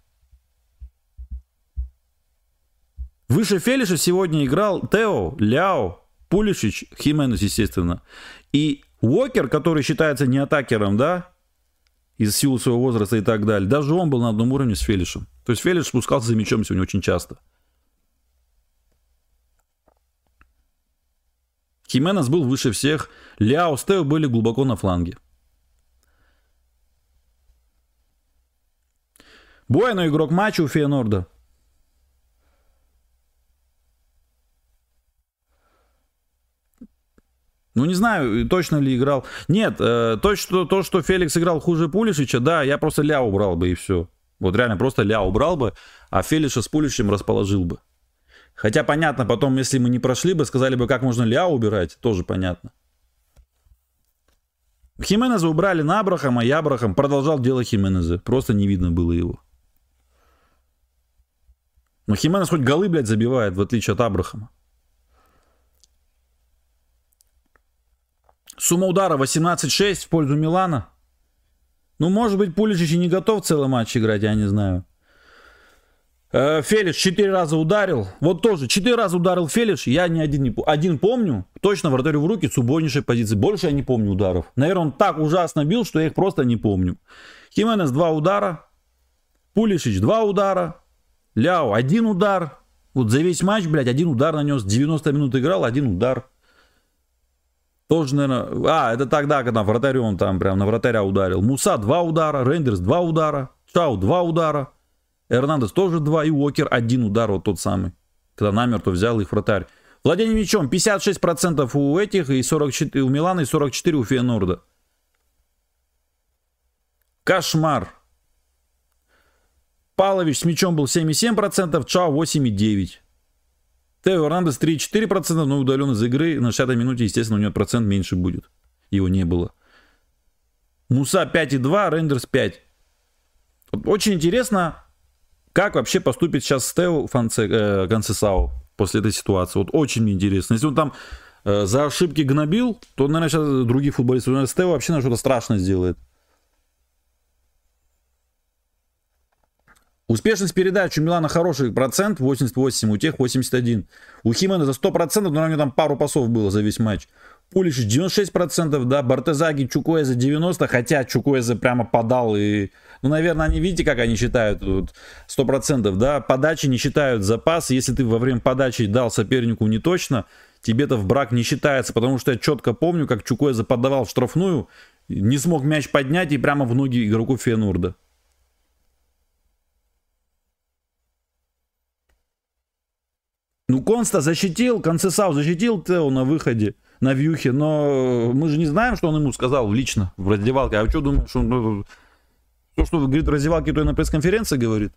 Speaker 1: Выше Фелиша сегодня играл Тео, Ляо, Пулишич, Хименес, естественно. И Уокер, который считается не атакером, да, из силы своего возраста и так далее, даже он был на одном уровне с Фелишем. То есть Фелиш спускался за мячом сегодня очень часто. Хименес был выше всех. Ляо с Тео были глубоко на фланге. Буэно игрок матча у Фейенорда. Ну, не знаю, точно ли играл. Нет, э, то, что, то, что Феликс играл хуже Пулишича, да, я просто Ляо убрал бы и все. Вот реально просто Ляо убрал бы, а Фелиша с Пулишичем расположил бы. Хотя понятно, потом, если мы не прошли бы, сказали бы, как можно Ляо убирать, тоже понятно. Хименеза убрали на Абрахама, и Абрахам продолжал делать Хименеза. Просто не видно было его. Но Хименес хоть голы, блядь, забивает, в отличие от Абрахама. Сумма удара восемнадцать шесть в пользу Милана. Ну, может быть, Пулишич и не готов целый матч играть, я не знаю. Э, Фелиш четыре раза ударил. Вот тоже, четыре раза ударил Фелиш. Я ни один не помню. Один помню. Точно вратарю в руки с убойнейшей позиции. Больше я не помню ударов. Наверное, он так ужасно бил, что я их просто не помню. Хименес два удара. Пулишич два удара. Ляо один удар. Вот за весь матч, блядь, один удар нанес. девяносто минут играл, один удар. Тоже, наверное... А, это тогда, когда вратарю он там прям на вратаря ударил. Муса два удара, Рейндерс два удара, Чау два удара, Эрнандес тоже два и Уокер один удар, вот тот самый. Когда намертво взял их вратарь. Владение мячом пятьдесят шесть процентов у этих, и сорок четыре у Милана, и сорок четыре процента у Фейенорда. Кошмар. Павлович с мячом был семь и семь процентов, Чау восемь и девять процентов. Тео Эрнандес три и четыре процента, но удален из игры. На шестой минуте, естественно, у него процент меньше будет. Его не было. Муса пять и два, Рейндерс пять. Вот очень интересно, как вообще поступит сейчас Тео э, Консесау после этой ситуации. Вот очень мне интересно. Если он там э, за ошибки гнобил, то, наверное, сейчас другие футболисты, наверное, Тео вообще на что-то страшное сделает. Успешность передач у Милана хороший процент, восемьдесят восемь, у тех восемьдесят один. У Хименеса сто процентов, но у него там пару пасов было за весь матч. Пулишич девяносто шесть процентов, да, Бартезаги, Чукуэза девяносто процентов, хотя Чукуэза прямо подал и... Ну, наверное, они, видите, как они считают, вот, сто процентов, да, подачи не считают запас. Если ты во время подачи дал сопернику не точно, тебе-то в брак не считается, потому что я четко помню, как Чукуэза подавал в штрафную, не смог мяч поднять и прямо в ноги игроку Фейенорда. Ну, Конста защитил, Консесау защитил Тео на выходе, на вьюхе, но мы же не знаем, что он ему сказал лично в раздевалке. А что думаешь, что он... То, что говорит в раздевалке, то и на пресс-конференции говорит.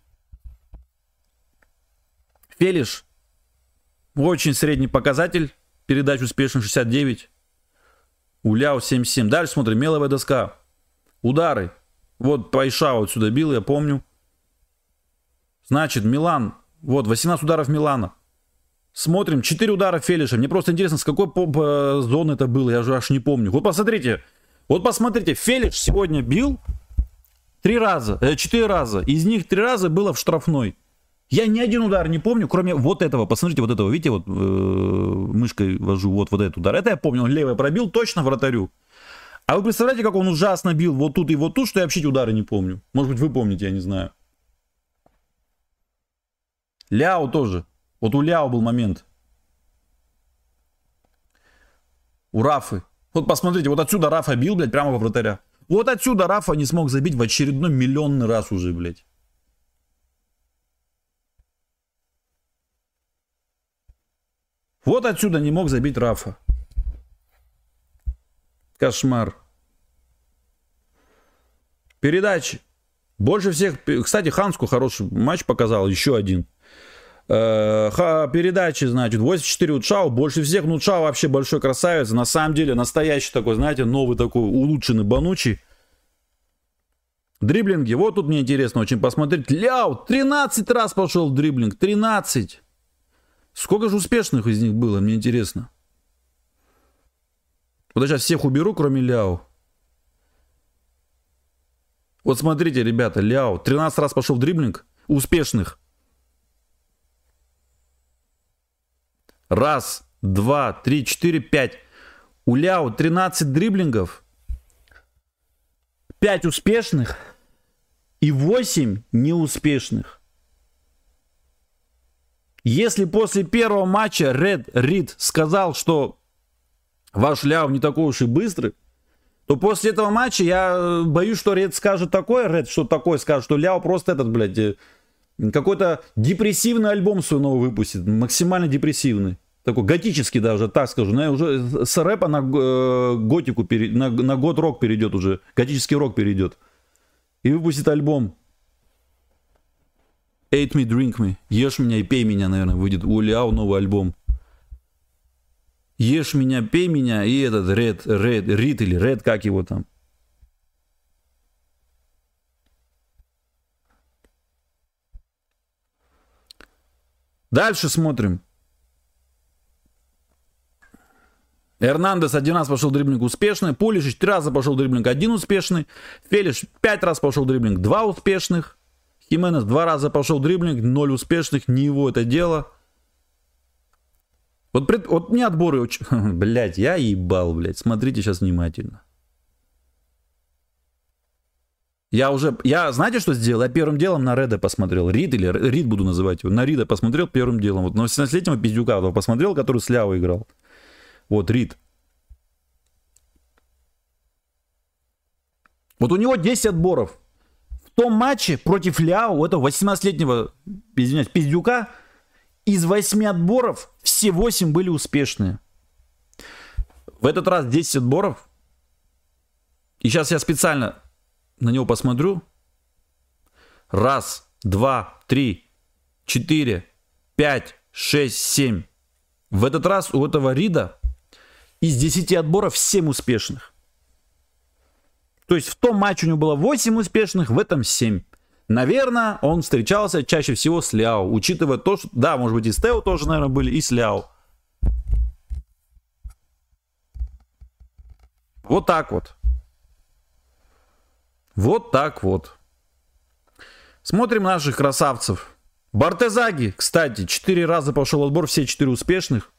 Speaker 1: Фелиш. Очень средний показатель. Передач успешно шестьдесят девять. У Ляо семьдесят семь. Дальше смотрим. Меловая доска. Удары. Вот Пайшау отсюда бил, я помню. Значит, Милан. Вот, восемнадцать ударов Милана. Смотрим, четыре удара Фелиша. Мне просто интересно, с какой зоны это было, я же аж не помню. Вот посмотрите, вот посмотрите, Фелиш сегодня бил три раза, четыре раза. Из них три раза было в штрафной. Я ни один удар не помню, кроме вот этого. Посмотрите, вот этого, видите, вот э, мышкой вожу, вот, вот этот удар. Это я помню, он левый пробил точно вратарю. А вы представляете, как он ужасно бил вот тут и вот тут, что я вообще эти удары не помню. Может быть, вы помните, я не знаю. Ляо тоже. Вот у Ляо был момент. У Рафы. Вот посмотрите, вот отсюда Рафа бил, блядь, прямо во вратаря. Вот отсюда Рафа не смог забить в очередной миллионный раз уже, блядь. Вот отсюда не мог забить Рафа. Кошмар. Передачи. Больше всех... Кстати, Ханску хороший матч показал. Еще один. Передачи, значит, восемьдесят четыре у Чао. Больше всех, ну, Чао вообще большой красавец. На самом деле, настоящий такой, знаете, новый такой, улучшенный Банучи. Дриблинги. Вот тут мне интересно очень посмотреть. Ляо тринадцать раз пошел в дриблинг. тринадцать. Сколько же успешных из них было, мне интересно. Вот я сейчас всех уберу, кроме Ляо. Вот смотрите, ребята, Ляо тринадцать раз пошел в дриблинг. Успешных. Раз, два, три, четыре, пять. У Ляо тринадцать дриблингов. пять успешных. И восемь неуспешных. Если после первого матча Ред Рид сказал, что ваш Ляо не такой уж и быстрый, то после этого матча я боюсь, что Ред скажет такое, Ред что такое скажет, что Ляо просто этот, блядь, какой-то депрессивный альбом свой новый выпустит, максимально депрессивный. Такой готический даже, так скажу. Но уже с рэпа на э, готику, пере, на, на гот-рок перейдет уже, готический рок перейдет. И выпустит альбом. Eat me, drink me. Ешь меня и пей меня, наверное, выйдет у Ляо новый альбом. Ешь меня, пей меня, и этот Ред, Ред, Рид или Ред, как его там. Дальше смотрим. Эрнандес один раз пошел дриблинг успешный. Пулишич три раза пошел дриблинг, один успешный. Фелиш пять раз пошел дриблинг, два успешных. Хименес два раза пошел дриблинг, ноль успешных. Не его это дело. Вот, пред... вот мне отборы очень... Блять, я ебал, блядь. Смотрите сейчас внимательно. Я уже... Я, знаете, что сделал? Я первым делом на Реда посмотрел. Рид или... Рид буду называть его. На Рида посмотрел первым делом. Вот на восемнадцатилетнего пиздюка посмотрел, который с Ляо играл. Вот Рид. Вот у него десять отборов. В том матче против Ляо, у этого восемнадцатилетнего, извиняюсь, пиздюка, из восьми отборов все восемь были успешные. В этот раз десять отборов. И сейчас я специально на него посмотрю. Раз, два, три, четыре, пять, шесть, семь. В этот раз у этого Рида из десяти отборов семь успешных. То есть в том матче у него было восемь успешных, в этом семь. Наверное, он встречался чаще всего с Ляо. Учитывая то, что... Да, может быть и с Тео тоже, наверное, были, и с Ляо. Вот так вот. Вот так вот. Смотрим наших красавцев. Бартезаги, кстати, четыре раза пошел отбор, все четыре успешных.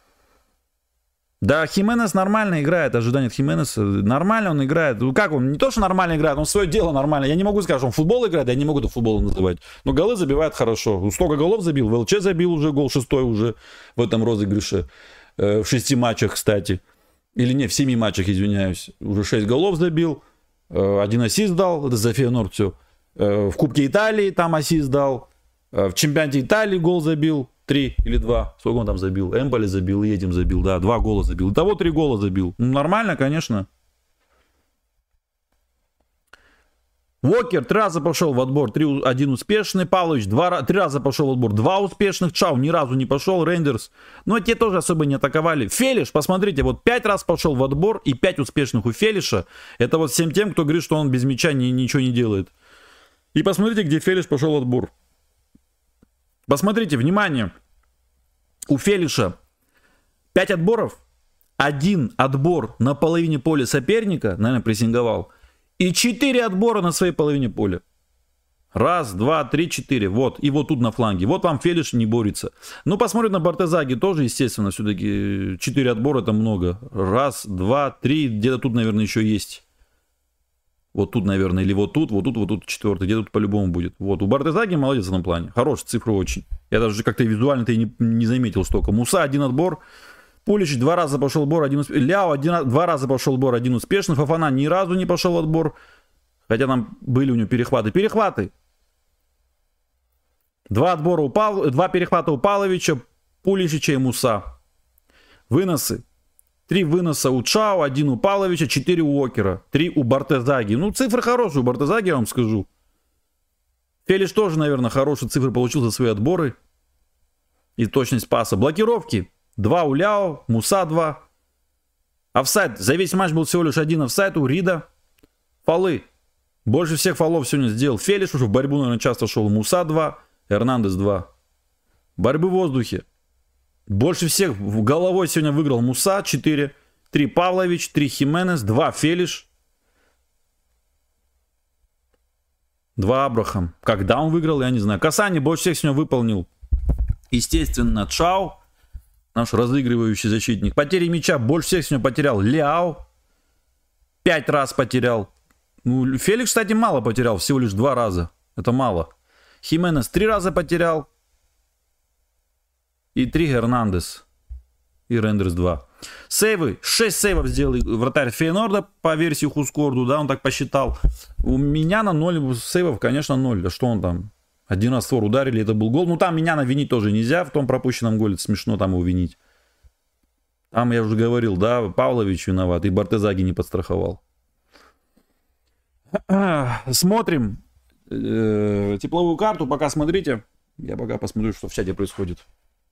Speaker 1: Да, Хименес нормально играет, ожидание от Хименеса. Нормально он играет. Ну как он? Не то, что нормально играет, он свое дело нормально. Я не могу сказать, что он футбол играет, я не могу это футболом называть. Но голы забивает хорошо. Столько голов забил, в ЛЧ забил уже гол, шестой уже в этом розыгрыше. Э, в шести матчах, кстати. Или не, в семи матчах, извиняюсь. Уже шесть голов забил. Э, один ассист дал, это за Фейенорд все. Э, в Кубке Италии там ассист дал. Э, в чемпионате Италии гол забил. Три или два. Сколько он там забил? Эмполи забил, и этим забил. Да, два гола забил. Итого три гола забил. Ну, нормально, конечно. Уокер три раза пошел в отбор, три, один успешный. Павлович два, три раза пошел в отбор, два успешных. Чау ни разу не пошел. Рейндерс. Но те тоже особо не атаковали. Фелиш, посмотрите, вот пять раз пошел в отбор и пять успешных у Фелиша. Это вот всем тем, кто говорит, что он без мяча ни, ничего не делает. И посмотрите, где Фелиш пошел в отбор. Посмотрите, внимание, у Фелиша пять отборов, один отбор на половине поля соперника, наверное, прессинговал, и четыре отбора на своей половине поля. Раз, два, три, четыре. Вот. И вот тут на фланге. Вот вам Фелиш не борется. Ну, посмотрим на Бартезаги тоже, естественно. Все-таки четыре отбора это много. Раз, два, три. Где-то тут, наверное, еще есть. Вот тут, наверное. Или вот тут, вот тут, вот тут четвертый. Где-то тут по-любому будет. Вот. У Бартезаги молодец в этом плане. Хорошая цифра очень. Я даже как-то визуально-то и не, не заметил столько. Муса один отбор. Пулич два раза пошел бор, один успешный. Ляо один, два раза пошел бор, один успешный. Фафана ни разу не пошел отбор. Хотя там были у него перехваты. Перехваты. Два отбора у Пав... Два перехвата у Павловича, Пуличича и Муса. Выносы. Три выноса у Чао, один у Павловича, четыре у Окера, три у Бартезаги. Ну, цифры хорошие у Бартезаги, я вам скажу. Фелиш тоже, наверное, хорошие цифры получил за свои отборы. И точность паса. Блокировки. Два у Ляо, Муса два. Офсайд. За весь матч был всего лишь один офсайд у Рида. Фолы. Больше всех фолов сегодня сделал Фелиш. Уже в борьбу, наверное, часто шел. Муса два. Эрнандес два. Борьбы в воздухе. Больше всех головой сегодня выиграл Муса четыре. три Павлович, три Хименес, два Фелиш. два Абрахам. Когда он выиграл, я не знаю. Касани больше всех сегодня выполнил. Естественно, Чао. Наш разыгрывающий защитник. Потери мяча больше всех сегодня потерял Ляо. Пять раз потерял. Ну, Феликс, кстати, мало потерял. Всего лишь два раза. Это мало. Хименес три раза потерял. И три Гернандес. И Рендерс два. Сейвы. шесть сейвов сделал вратарь Фейнорда по версии Хускорду. Да, он так посчитал. У меня на ноль сейвов, конечно, ноль. Да что он там? Один раз створ ударили, это был гол. Ну там меня навинить тоже нельзя. В том пропущенном голе это смешно там его винить. Там я уже говорил, да, Павлович виноват. И Бартезаги не подстраховал. Смотрим. Тепловую карту, пока смотрите. Я пока посмотрю, что в чате происходит.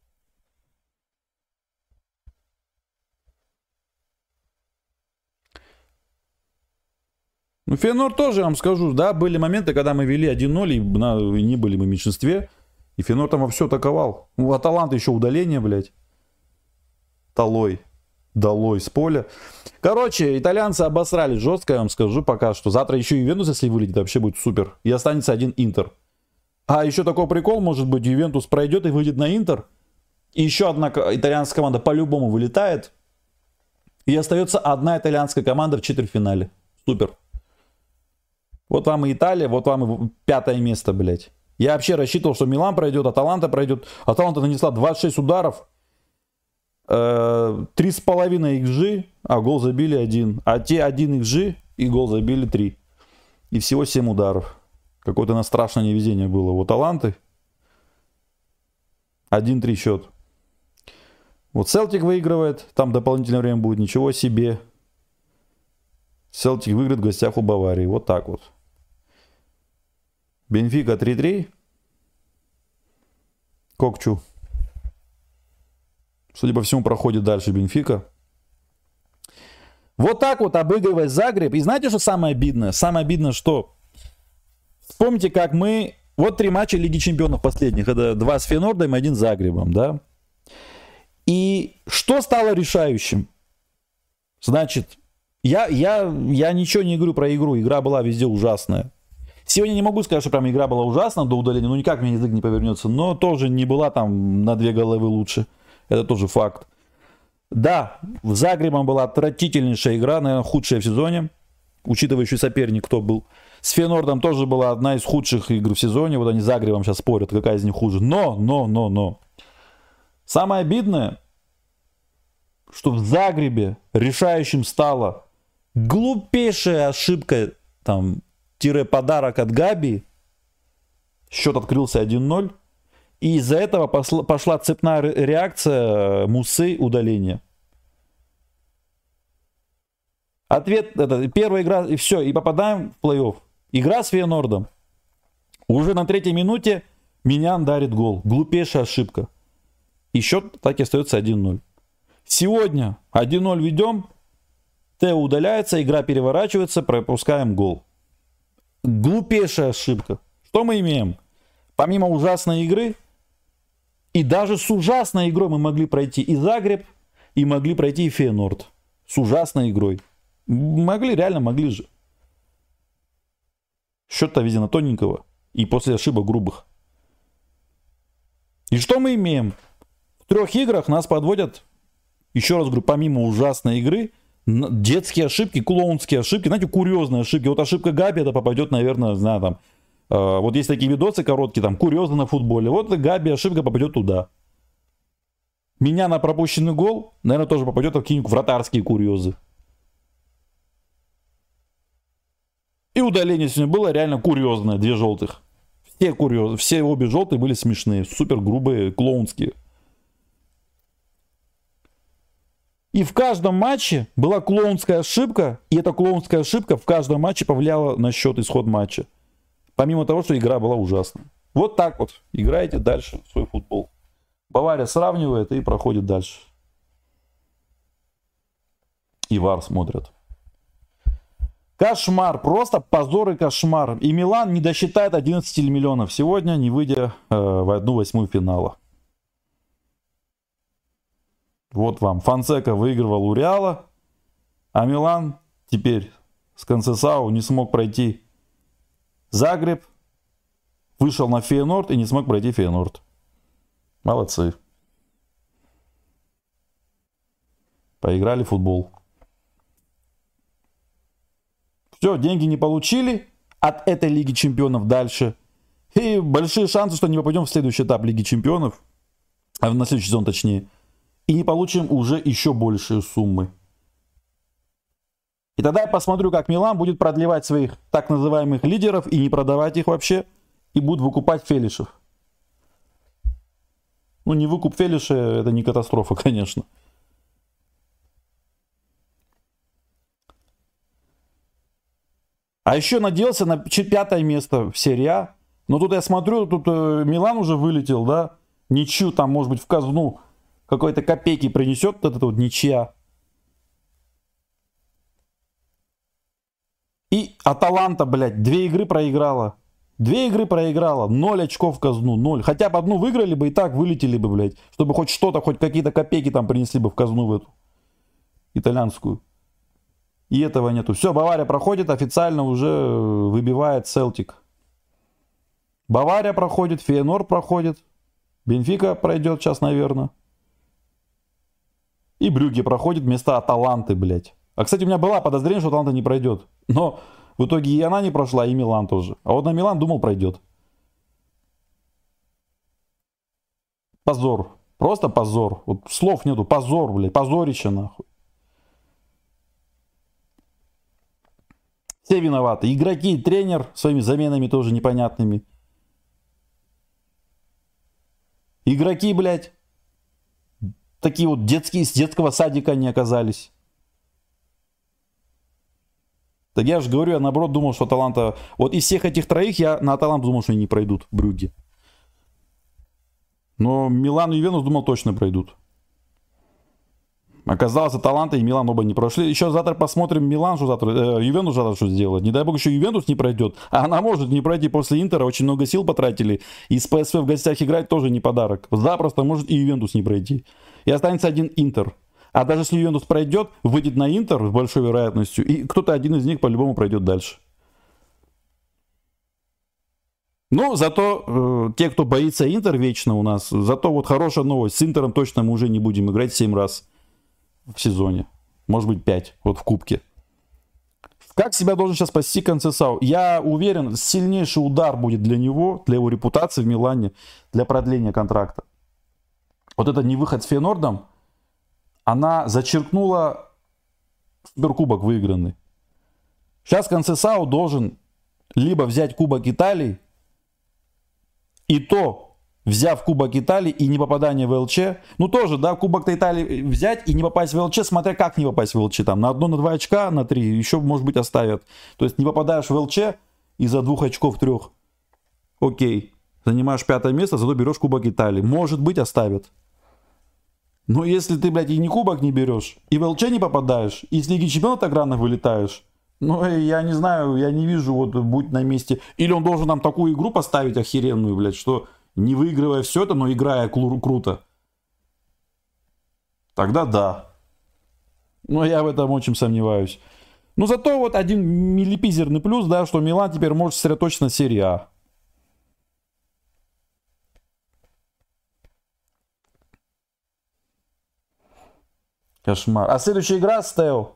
Speaker 1: Ну, Фейнорд тоже, я вам скажу, да, были моменты, когда мы вели один ноль, и, на, и не были мы в меньшинстве. И Фейнорд там во все атаковал. Ну, Аталанта еще удаление, блядь. Талой. Долой с поля. Короче, итальянцы обосрали жестко, я вам скажу пока что. Завтра еще Ювентус, если вылетит, вообще будет супер. И останется один Интер. А еще такой прикол, может быть, Ювентус пройдет и выйдет на Интер. И еще одна итальянская команда по-любому вылетает. И остается одна итальянская команда в четвертьфинале. Супер. Вот вам и Италия, вот вам и пятое место, блядь. Я вообще рассчитывал, что Милан пройдет, Аталанта пройдет. Аталанта нанесла двадцать шесть ударов. три с половиной икс джи, а гол забили один. А те один икс джи и гол забили три. И всего семь ударов. Какое-то на страшное невезение было у Аталанты. один три счет. Вот Селтик выигрывает. Там дополнительное время будет. Ничего себе. Селтик выиграет в гостях у Баварии. Вот так вот. Бенфика три три. Кокчу. Судя по всему, проходит дальше Бенфика. Вот так вот обыгрывает Загреб. И знаете, что самое обидное? Самое обидное, что... Вспомните, как мы... Вот три матча Лиги Чемпионов последних. Это два с Фейнордом и один с Загребом, да? И что стало решающим? Значит, я, я, я ничего не говорю про игру. Игра была везде ужасная. Сегодня не могу сказать, что прям игра была ужасна до удаления. Ну, никак мне язык не повернется. Но тоже не была там на две головы лучше. Это тоже факт. Да, в Загребом была отвратительнейшая игра, наверное, худшая в сезоне. Учитывая еще соперник, кто был. С Фейнордом тоже была одна из худших игр в сезоне. Вот они с Загребом сейчас спорят, какая из них хуже. Но, но, но, но. Самое обидное, что в Загребе решающим стала глупейшая ошибка, там, тире подарок от Габи. Счет открылся один ноль. И из-за этого пошла, пошла цепная реакция Мусы удаления. Ответ, это первая игра, и все, и попадаем в плей-офф. Игра с Фейнордом. Уже на третьей минуте Миньян дарит гол. Глупейшая ошибка. И счет так и остается один ноль. Сегодня один ноль ведем. Тео удаляется, игра переворачивается, пропускаем гол. Глупейшая ошибка. Что мы имеем? Помимо ужасной игры, и даже с ужасной игрой мы могли пройти и Загреб, и могли пройти и Фейнорд. С ужасной игрой. Могли, реально могли же. Счет-то, видимо, тоненького.
Speaker 2: И после ошибок грубых. И что мы имеем? В трех играх нас подводят, еще раз говорю, помимо ужасной игры, детские ошибки, клоунские ошибки, знаете, курьезные ошибки. Вот ошибка Габи, это попадет, наверное, знаю, там, э, вот есть такие видосы короткие, там, курьезы на футболе. Вот Габи ошибка попадет туда. Меня на пропущенный гол, наверное, тоже попадет в какие-нибудь вратарские курьезы. И удаление сегодня было реально курьезное, две желтых. Все курьезы, все обе желтые были смешные, супер грубые, клоунские. И в каждом матче была клоунская ошибка, и эта клоунская ошибка в каждом матче повлияла на счет, исход матча. Помимо того, что игра была ужасная. Вот так вот играете дальше в свой футбол. Бавария сравнивает и проходит дальше. И ВАР смотрят. Кошмар, просто позор и кошмар. И Милан не досчитает одиннадцать миллионов сегодня, не выйдя э, в одну восьмую финала. Вот вам. Фонсека выигрывал у Реала, а Милан теперь с Консесау не смог пройти Загреб, вышел на Фейенорд и не смог пройти Фейенорд. Молодцы. Поиграли в футбол. Все, деньги не получили от этой Лиги Чемпионов дальше. И большие шансы, что не попадем в следующий этап Лиги Чемпионов, а на следующий сезон точнее, и не получим уже еще большие суммы. И тогда я посмотрю, как Милан будет продлевать своих так называемых лидеров и не продавать их вообще, и будут выкупать Фелишев. Ну, не выкуп Фелиша, это не катастрофа, конечно. А еще надеялся на пятое место в серии А. Но тут я смотрю, тут э, Милан уже вылетел, да? Ничью там, может быть, в казну какой-то копейки принесет вот эта вот ничья. И Аталанта, блядь, две игры проиграла. Две игры проиграла. Ноль очков в казну, ноль. Хотя бы одну выиграли бы и так вылетели бы, блядь. Чтобы хоть что-то, хоть какие-то копейки там принесли бы в казну в эту итальянскую. И этого нету. Все, Бавария проходит, официально уже выбивает Селтик. Бавария проходит, Фейенорд проходит. Бенфика пройдет сейчас, наверное. И Брюгге проходит вместо Аталанты, блядь. А, кстати, у меня была подозрение, что Аталанта не пройдет. Но в итоге и она не прошла, и Милан тоже. А вот на Милан думал пройдет. Позор. Просто позор. Вот слов нету. Позор, блядь. Позорище, нахуй. Все виноваты. Игроки и тренер своими заменами тоже непонятными. Игроки, блядь, такие вот детские, с детского садика не оказались. Так я же говорю, я наоборот думал, что Аталанта... Вот из всех этих троих я на Аталанту думал, что они не пройдут в Брюгге. Но Милан и Ювентус думал, точно пройдут. Оказалось, Аталанта и Милан оба не прошли. Еще завтра посмотрим Милан, что завтра, э, Ювентус завтра что сделает. Не дай бог еще Ювентус не пройдет. А она может не пройти после Интера. Очень много сил потратили. И с ПСВ в гостях играть тоже не подарок. Запросто может и Ювентус не пройти. И останется один Интер. А даже если Ювентус пройдет, выйдет на Интер с большой вероятностью. И кто-то один из них по-любому пройдет дальше. Но зато э, те, кто боится Интер вечно у нас, зато вот хорошая новость. С Интером точно мы уже не будем играть семь раз в сезоне. Может быть пять, вот в кубке. Как себя должен сейчас спасти Консесау? Я уверен, сильнейший удар будет для него, для его репутации в Милане, для продления контракта. Вот этот невыход с Фейенордом, она зачеркнула суперкубок выигранный. Сейчас Консесау должен либо взять Кубок Италии, и то, взяв Кубок Италии и не попадание в ЛЧ, ну тоже, да, Кубок Италии взять и не попасть в ЛЧ, смотря как не попасть в ЛЧ, там, на одно, на два очка, на три, еще, может быть, оставят. То есть не попадаешь в ЛЧ из-за двух очков, трех, окей, занимаешь пятое место, зато берешь Кубок Италии. Может быть, оставят. Но если ты, блядь, и не Кубок не берешь, и в ЛЧ не попадаешь, и с Лиги Чемпионов так рано вылетаешь, ну, я не знаю, я не вижу, вот, будь на месте. Или он должен нам такую игру поставить охеренную, блядь, что не выигрывая все это, но играя кру- круто. Тогда да. Но я в этом очень сомневаюсь. Но зато вот один миллипизерный плюс, да, что Милан теперь может сосредоточиться на серии А. Кошмар. А следующая игра, Стео.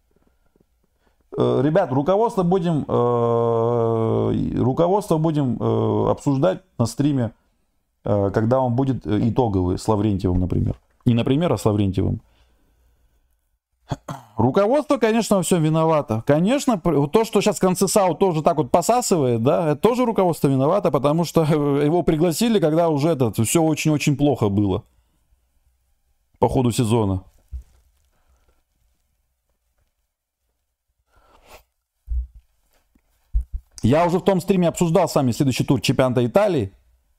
Speaker 2: Э, ребят, руководство будем, э, руководство будем э, обсуждать на стриме, э, когда он будет итоговый с Лаврентьевым, например. Не например, а с Лаврентьевым. Руководство, конечно, во всем виновато. Конечно, то, что сейчас Концесау тоже так вот посасывает, да, это тоже руководство виновато, потому что его пригласили, когда уже это все очень-очень плохо было по ходу сезона. Я уже в том стриме обсуждал с вами следующий тур чемпионата Италии.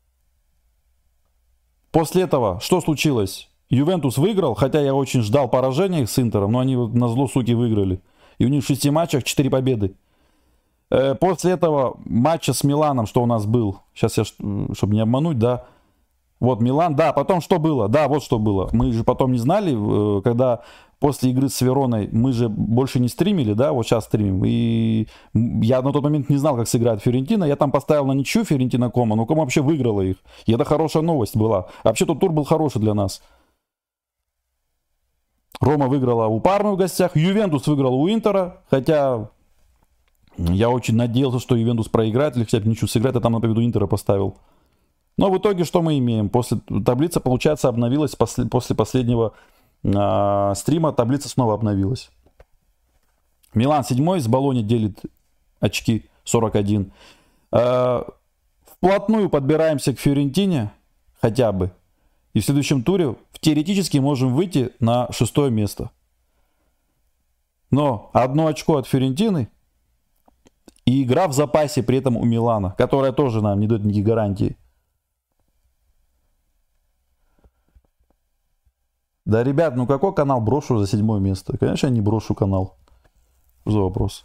Speaker 2: После этого что случилось? Ювентус выиграл, хотя я очень ждал поражения их с Интером, но они назло, суки, выиграли. И у них в шести матчах четыре победы. Э, после этого матча с Миланом, что у нас был, сейчас я, чтобы не обмануть, да, вот Милан, да, потом что было, да, вот что было. Мы же потом не знали, э, когда после игры с Вероной мы же больше не стримили, да, вот сейчас стримим. И я на тот момент не знал, как сыграет Фиорентина. Я там поставил на ничью Фиорентина Кома, но Кома вообще выиграла их. И это хорошая новость была. Вообще тот тур был хороший для нас. Рома выиграла у Пармы в гостях, Ювентус выиграл у Интера, хотя я очень надеялся, что Ювентус проиграет или хотя бы ничью сыграет, я там на победу Интера поставил. Но в итоге что мы имеем? После, таблица, получается, обновилась после, после последнего э, стрима, таблица снова обновилась. Милан седьмой, с Болоньей делит очки сорок один. Э, вплотную подбираемся к Фиорентине, хотя бы. И в следующем туре теоретически можем выйти на шестое место. Но одно очко от Фиорентины и игра в запасе при этом у Милана, которая тоже нам не дает никаких гарантий. Да, ребят, ну какой канал брошу за седьмое место? Конечно, я не брошу канал. Что за вопрос?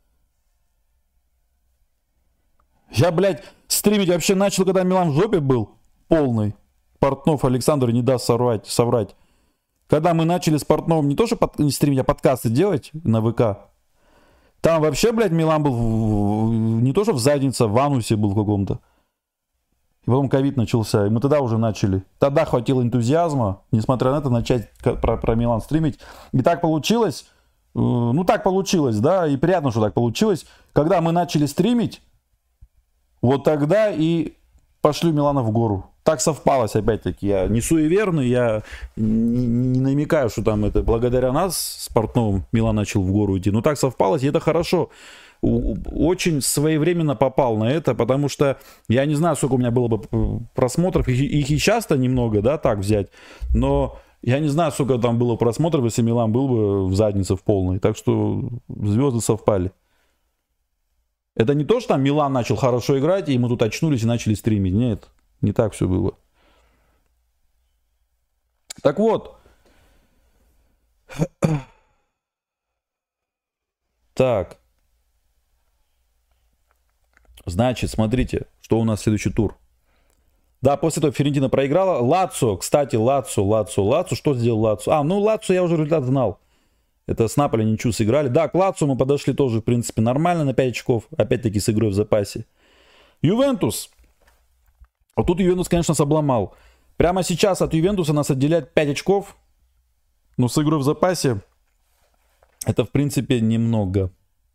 Speaker 2: Я, блядь, стримить вообще начал, когда Милан в жопе был полный. Портнов Александр не даст соврать, соврать. Когда мы начали с Портновым не то, что под, не стримить, а подкасты делать на ВК, там вообще, блядь, Милан был в, в, не то, что в заднице, в анусе был в каком-то. И потом ковид начался, и мы тогда уже начали. Тогда хватило энтузиазма, несмотря на это, начать про, про Милан стримить. И так получилось, э, ну так получилось, да, и приятно, что так получилось. Когда мы начали стримить, вот тогда и пошли Милана в гору. Так совпалось, опять-таки, я не суеверный, я не, не намекаю, что там это благодаря нас с Портновым Милан начал в гору идти. Но так совпалось, и это хорошо. Очень своевременно попал на это, потому что я не знаю, сколько у меня было бы просмотров, их, их и часто немного, да, так взять, но я не знаю, сколько там было просмотров, если Милан был бы в заднице в полной. Так что звезды совпали. Это не то, что там Милан начал хорошо играть, и мы тут очнулись и начали стримить. Нет. Не так все было. Так вот. Так. Значит, смотрите, что у нас следующий тур. Да, после этого Фиорентина проиграла. Лацио, кстати, Лацио, Лацио, Лацио. Что сделал Лацио? А, ну Лацио я уже результат знал. Это с Наполи ничью сыграли. Да, к Лацио мы подошли тоже, в принципе, нормально на пять очков. Опять-таки с игрой в запасе. Ювентус. Вот тут Ювентус, конечно, обломал. Прямо сейчас от Ювентуса нас отделяет пять очков. Но с игрой в запасе это, в принципе, немного.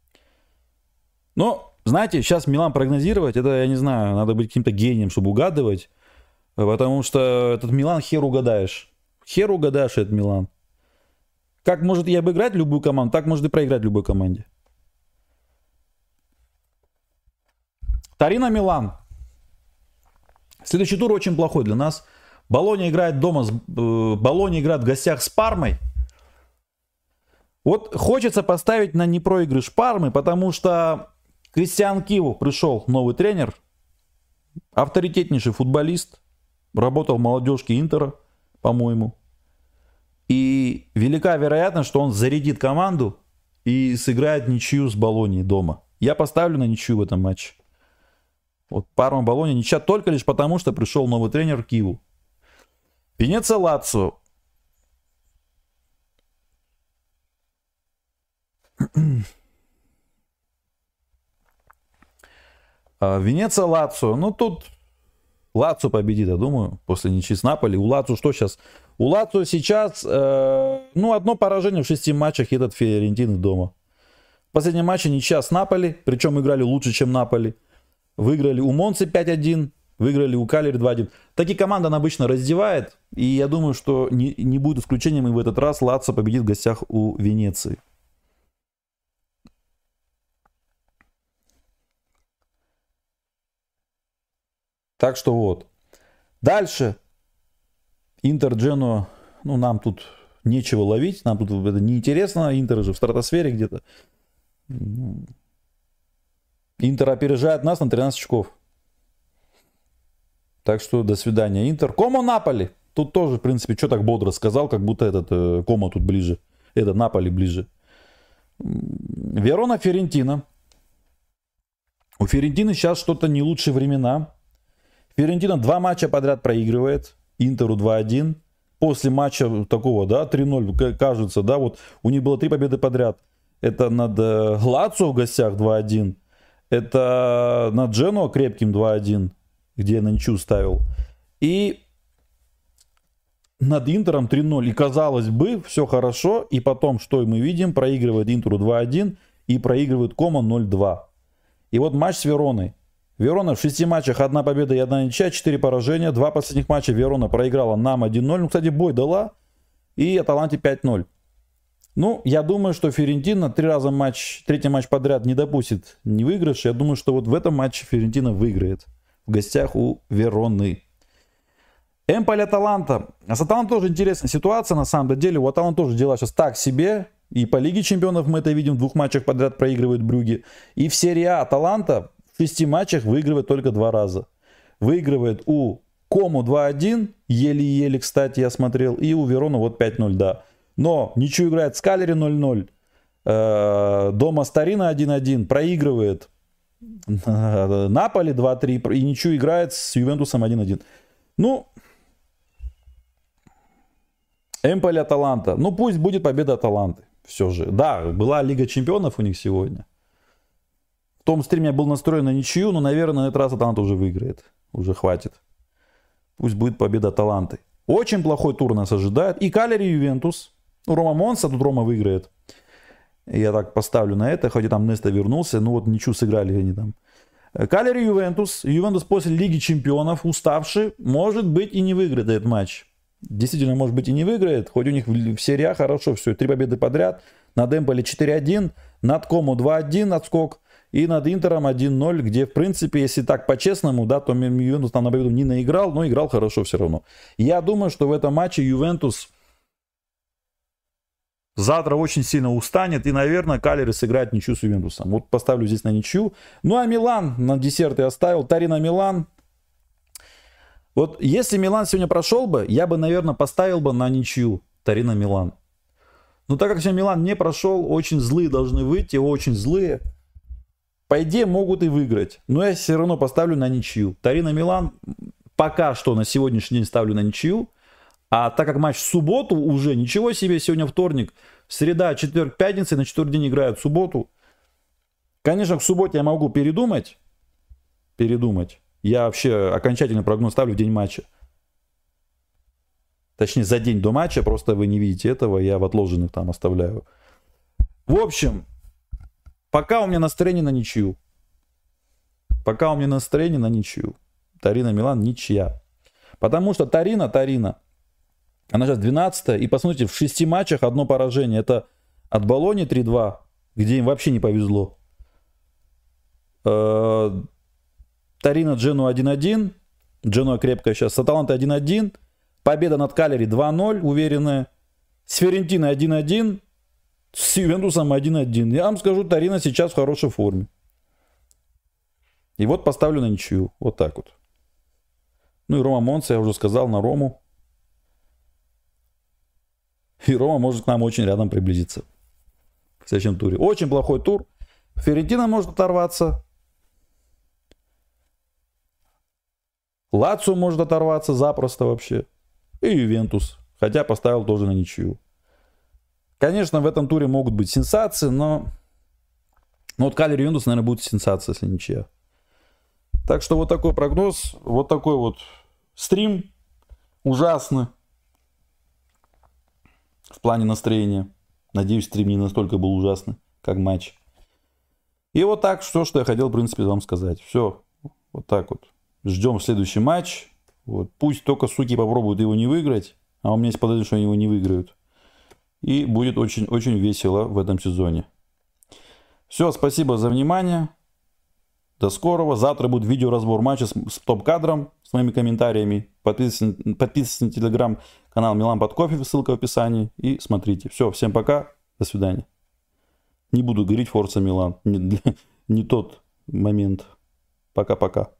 Speaker 2: Но, знаете, сейчас Милан прогнозировать, это, я не знаю, надо быть каким-то гением, чтобы угадывать. Потому что этот Милан хер угадаешь. Хер угадаешь этот Милан. Как может и обыграть любую команду, так может и проиграть любой команде. Торино-Милан. Следующий тур очень плохой для нас. Болонья играет дома, с, э, Болонья играет в гостях с Пармой. Вот хочется поставить на непроигрыш Пармы, потому что Кристиан Киву пришел новый тренер, авторитетнейший футболист, работал в молодежке Интера, по-моему. И велика вероятность, что он зарядит команду и сыграет ничью с Болоньей дома. Я поставлю на ничью в этом матче. Вот Парма, Болонья, ничья только лишь потому, что пришел новый тренер Киву. Венеция, Лацио. Венеция, Лацио. Ну тут Лацо победит, я думаю, после ничьи с Наполи. У Лацо что сейчас? У Лацо сейчас, э, ну, одно поражение в шести матчах, этот Фиорентины дома. В последнем матче ничья с Наполи, причем играли лучше, чем Наполи. Выиграли у Монцы пять один, выиграли у Калери два один. Такие команды она обычно раздевает, и я думаю, что не, не будет исключением, и в этот раз Лацо победит в гостях у Венеции. Так что вот. Дальше. Интер Дженуа. Ну, нам тут нечего ловить. Нам тут это неинтересно. Интер же в стратосфере где-то. Интер опережает нас на тринадцать очков. Так что до свидания, Интер. Комо Наполи. Тут тоже, в принципе, что так бодро сказал, как будто этот э, Комо тут ближе. Это Наполи ближе. Верона Фиорентина. У Фиорентины сейчас что-то не лучшие времена. Фиорентина два матча подряд проигрывает. Интеру два один. После матча такого, да, три ноль, кажется, да, вот у них было три победы подряд. Это над Лацо в гостях два один. Это над Дженуа крепким два один, где я на ничью ставил. И над Интером три ноль. И казалось бы, все хорошо. И потом, что мы видим, проигрывает Интеру два один и проигрывает Комо ноль два. И вот матч с Вероной. Верона в шести матчах одна победа и одна ничья, четыре поражения. Два последних матча Верона проиграла нам один ноль. Ну, кстати, бой дала. И Аталанте пять ноль. Ну, я думаю, что Фиорентина три раза матч, третий матч подряд не допустит не выигрыш. Я думаю, что вот в этом матче Фиорентина выиграет. В гостях у Вероны. Эмполи Аталанта. А с Аталантой тоже интересная ситуация на самом деле. У Аталанты тоже дела сейчас так себе. И по Лиге Чемпионов мы это видим. В двух матчах подряд проигрывает Брюгге. И в серии А Аталанта в шести матчах выигрывает только два раза. Выигрывает у Кому два один, еле-еле, кстати, я смотрел, и у Верона вот пять ноль, да. Но ничего играет с Калери ноль ноль, э, дома Старина один один, проигрывает Наполи два три, и ничего играет с Ювентусом один один. Ну, Эмполи Аталанта, ну пусть будет победа Аталанты, все же. Да, была Лига Чемпионов у них сегодня. В том стриме я был настроен на ничью, но, наверное, на этот раз Аталанта уже выиграет. Уже хватит. Пусть будет победа Аталанты. Очень плохой тур нас ожидает. И Калери, и Ювентус. Ну, Рома Монса, тут Рома выиграет. Я так поставлю на это, хоть и там Неста вернулся. Ну, вот ничью сыграли они там. Калери, Ювентус. Ювентус после Лиги Чемпионов, уставший, может быть и не выиграет этот матч. Действительно, может быть и не выиграет. Хоть у них в серии А хорошо все. Три победы подряд. Над Эмполи четыре один. Над Кому два один отскок. И над Интером один ноль, где, в принципе, если так по-честному, да, то Ювентус там на победу не наиграл, но играл хорошо все равно. Я думаю, что в этом матче Ювентус завтра очень сильно устанет, и, наверное, Калери сыграет ничью с Ювентусом. Вот поставлю здесь на ничью. Ну, а Милан на десерт я оставил. Торино-Милан. Вот если Милан сегодня прошел бы, я бы, наверное, поставил бы на ничью Торино-Милан. Но так как сегодня Милан не прошел, очень злые должны выйти, очень злые. По идее, могут и выиграть. Но я все равно поставлю на ничью. Торино-Милан пока что на сегодняшний день ставлю на ничью. А так как матч в субботу уже, ничего себе, сегодня вторник, среда, четверг, пятница, на четвертый день играют в субботу. Конечно, к субботе я могу передумать. Передумать. Я вообще окончательный прогноз ставлю в день матча. Точнее, за день до матча. Просто вы не видите этого. Я в отложенных там оставляю. В общем... Пока у меня настроение на ничью. Пока у меня настроение на ничью. Торино-Милан ничья. Потому что Торино, Торино, она сейчас двенадцатая. И посмотрите, в шести матчах одно поражение. Это от Болони три два, где им вообще не повезло. Торино, Дженуа один один. Дженуа крепкая сейчас. С Аталантой один один. Победа над Калери два ноль, уверенная. С Фиорентиной один один. С Ювентусом один один. Я вам скажу, Торино сейчас в хорошей форме. И вот поставлю на ничью. Вот так вот. Ну и Рома Монца, я уже сказал, на Рому. И Рома может к нам очень рядом приблизиться. В следующем туре. Очень плохой тур. Фиорентина может оторваться. Лацио может оторваться запросто вообще. И Ювентус. Хотя поставил тоже на ничью. Конечно, в этом туре могут быть сенсации, но... Но вот Калери Ювентус, наверное, будет сенсация, если ничья. Так что вот такой прогноз, вот такой вот стрим. Ужасно. В плане настроения. Надеюсь, стрим не настолько был ужасный, как матч. И вот так, все, что я хотел, в принципе, вам сказать. Все, вот так вот. Ждем следующий матч. Вот. Пусть только суки попробуют его не выиграть, а у меня есть подозрение, что они его не выиграют. И будет очень-очень весело в этом сезоне. Все, спасибо за внимание. До скорого. Завтра будет видеоразбор матча с, с топ-кадром, с моими комментариями. Подписывайтесь, подписывайтесь на телеграм-канал Милан под кофе, ссылка в описании. И смотрите. Все, всем пока. До свидания. Не буду говорить Форца Милан. Не, не тот момент. Пока-пока.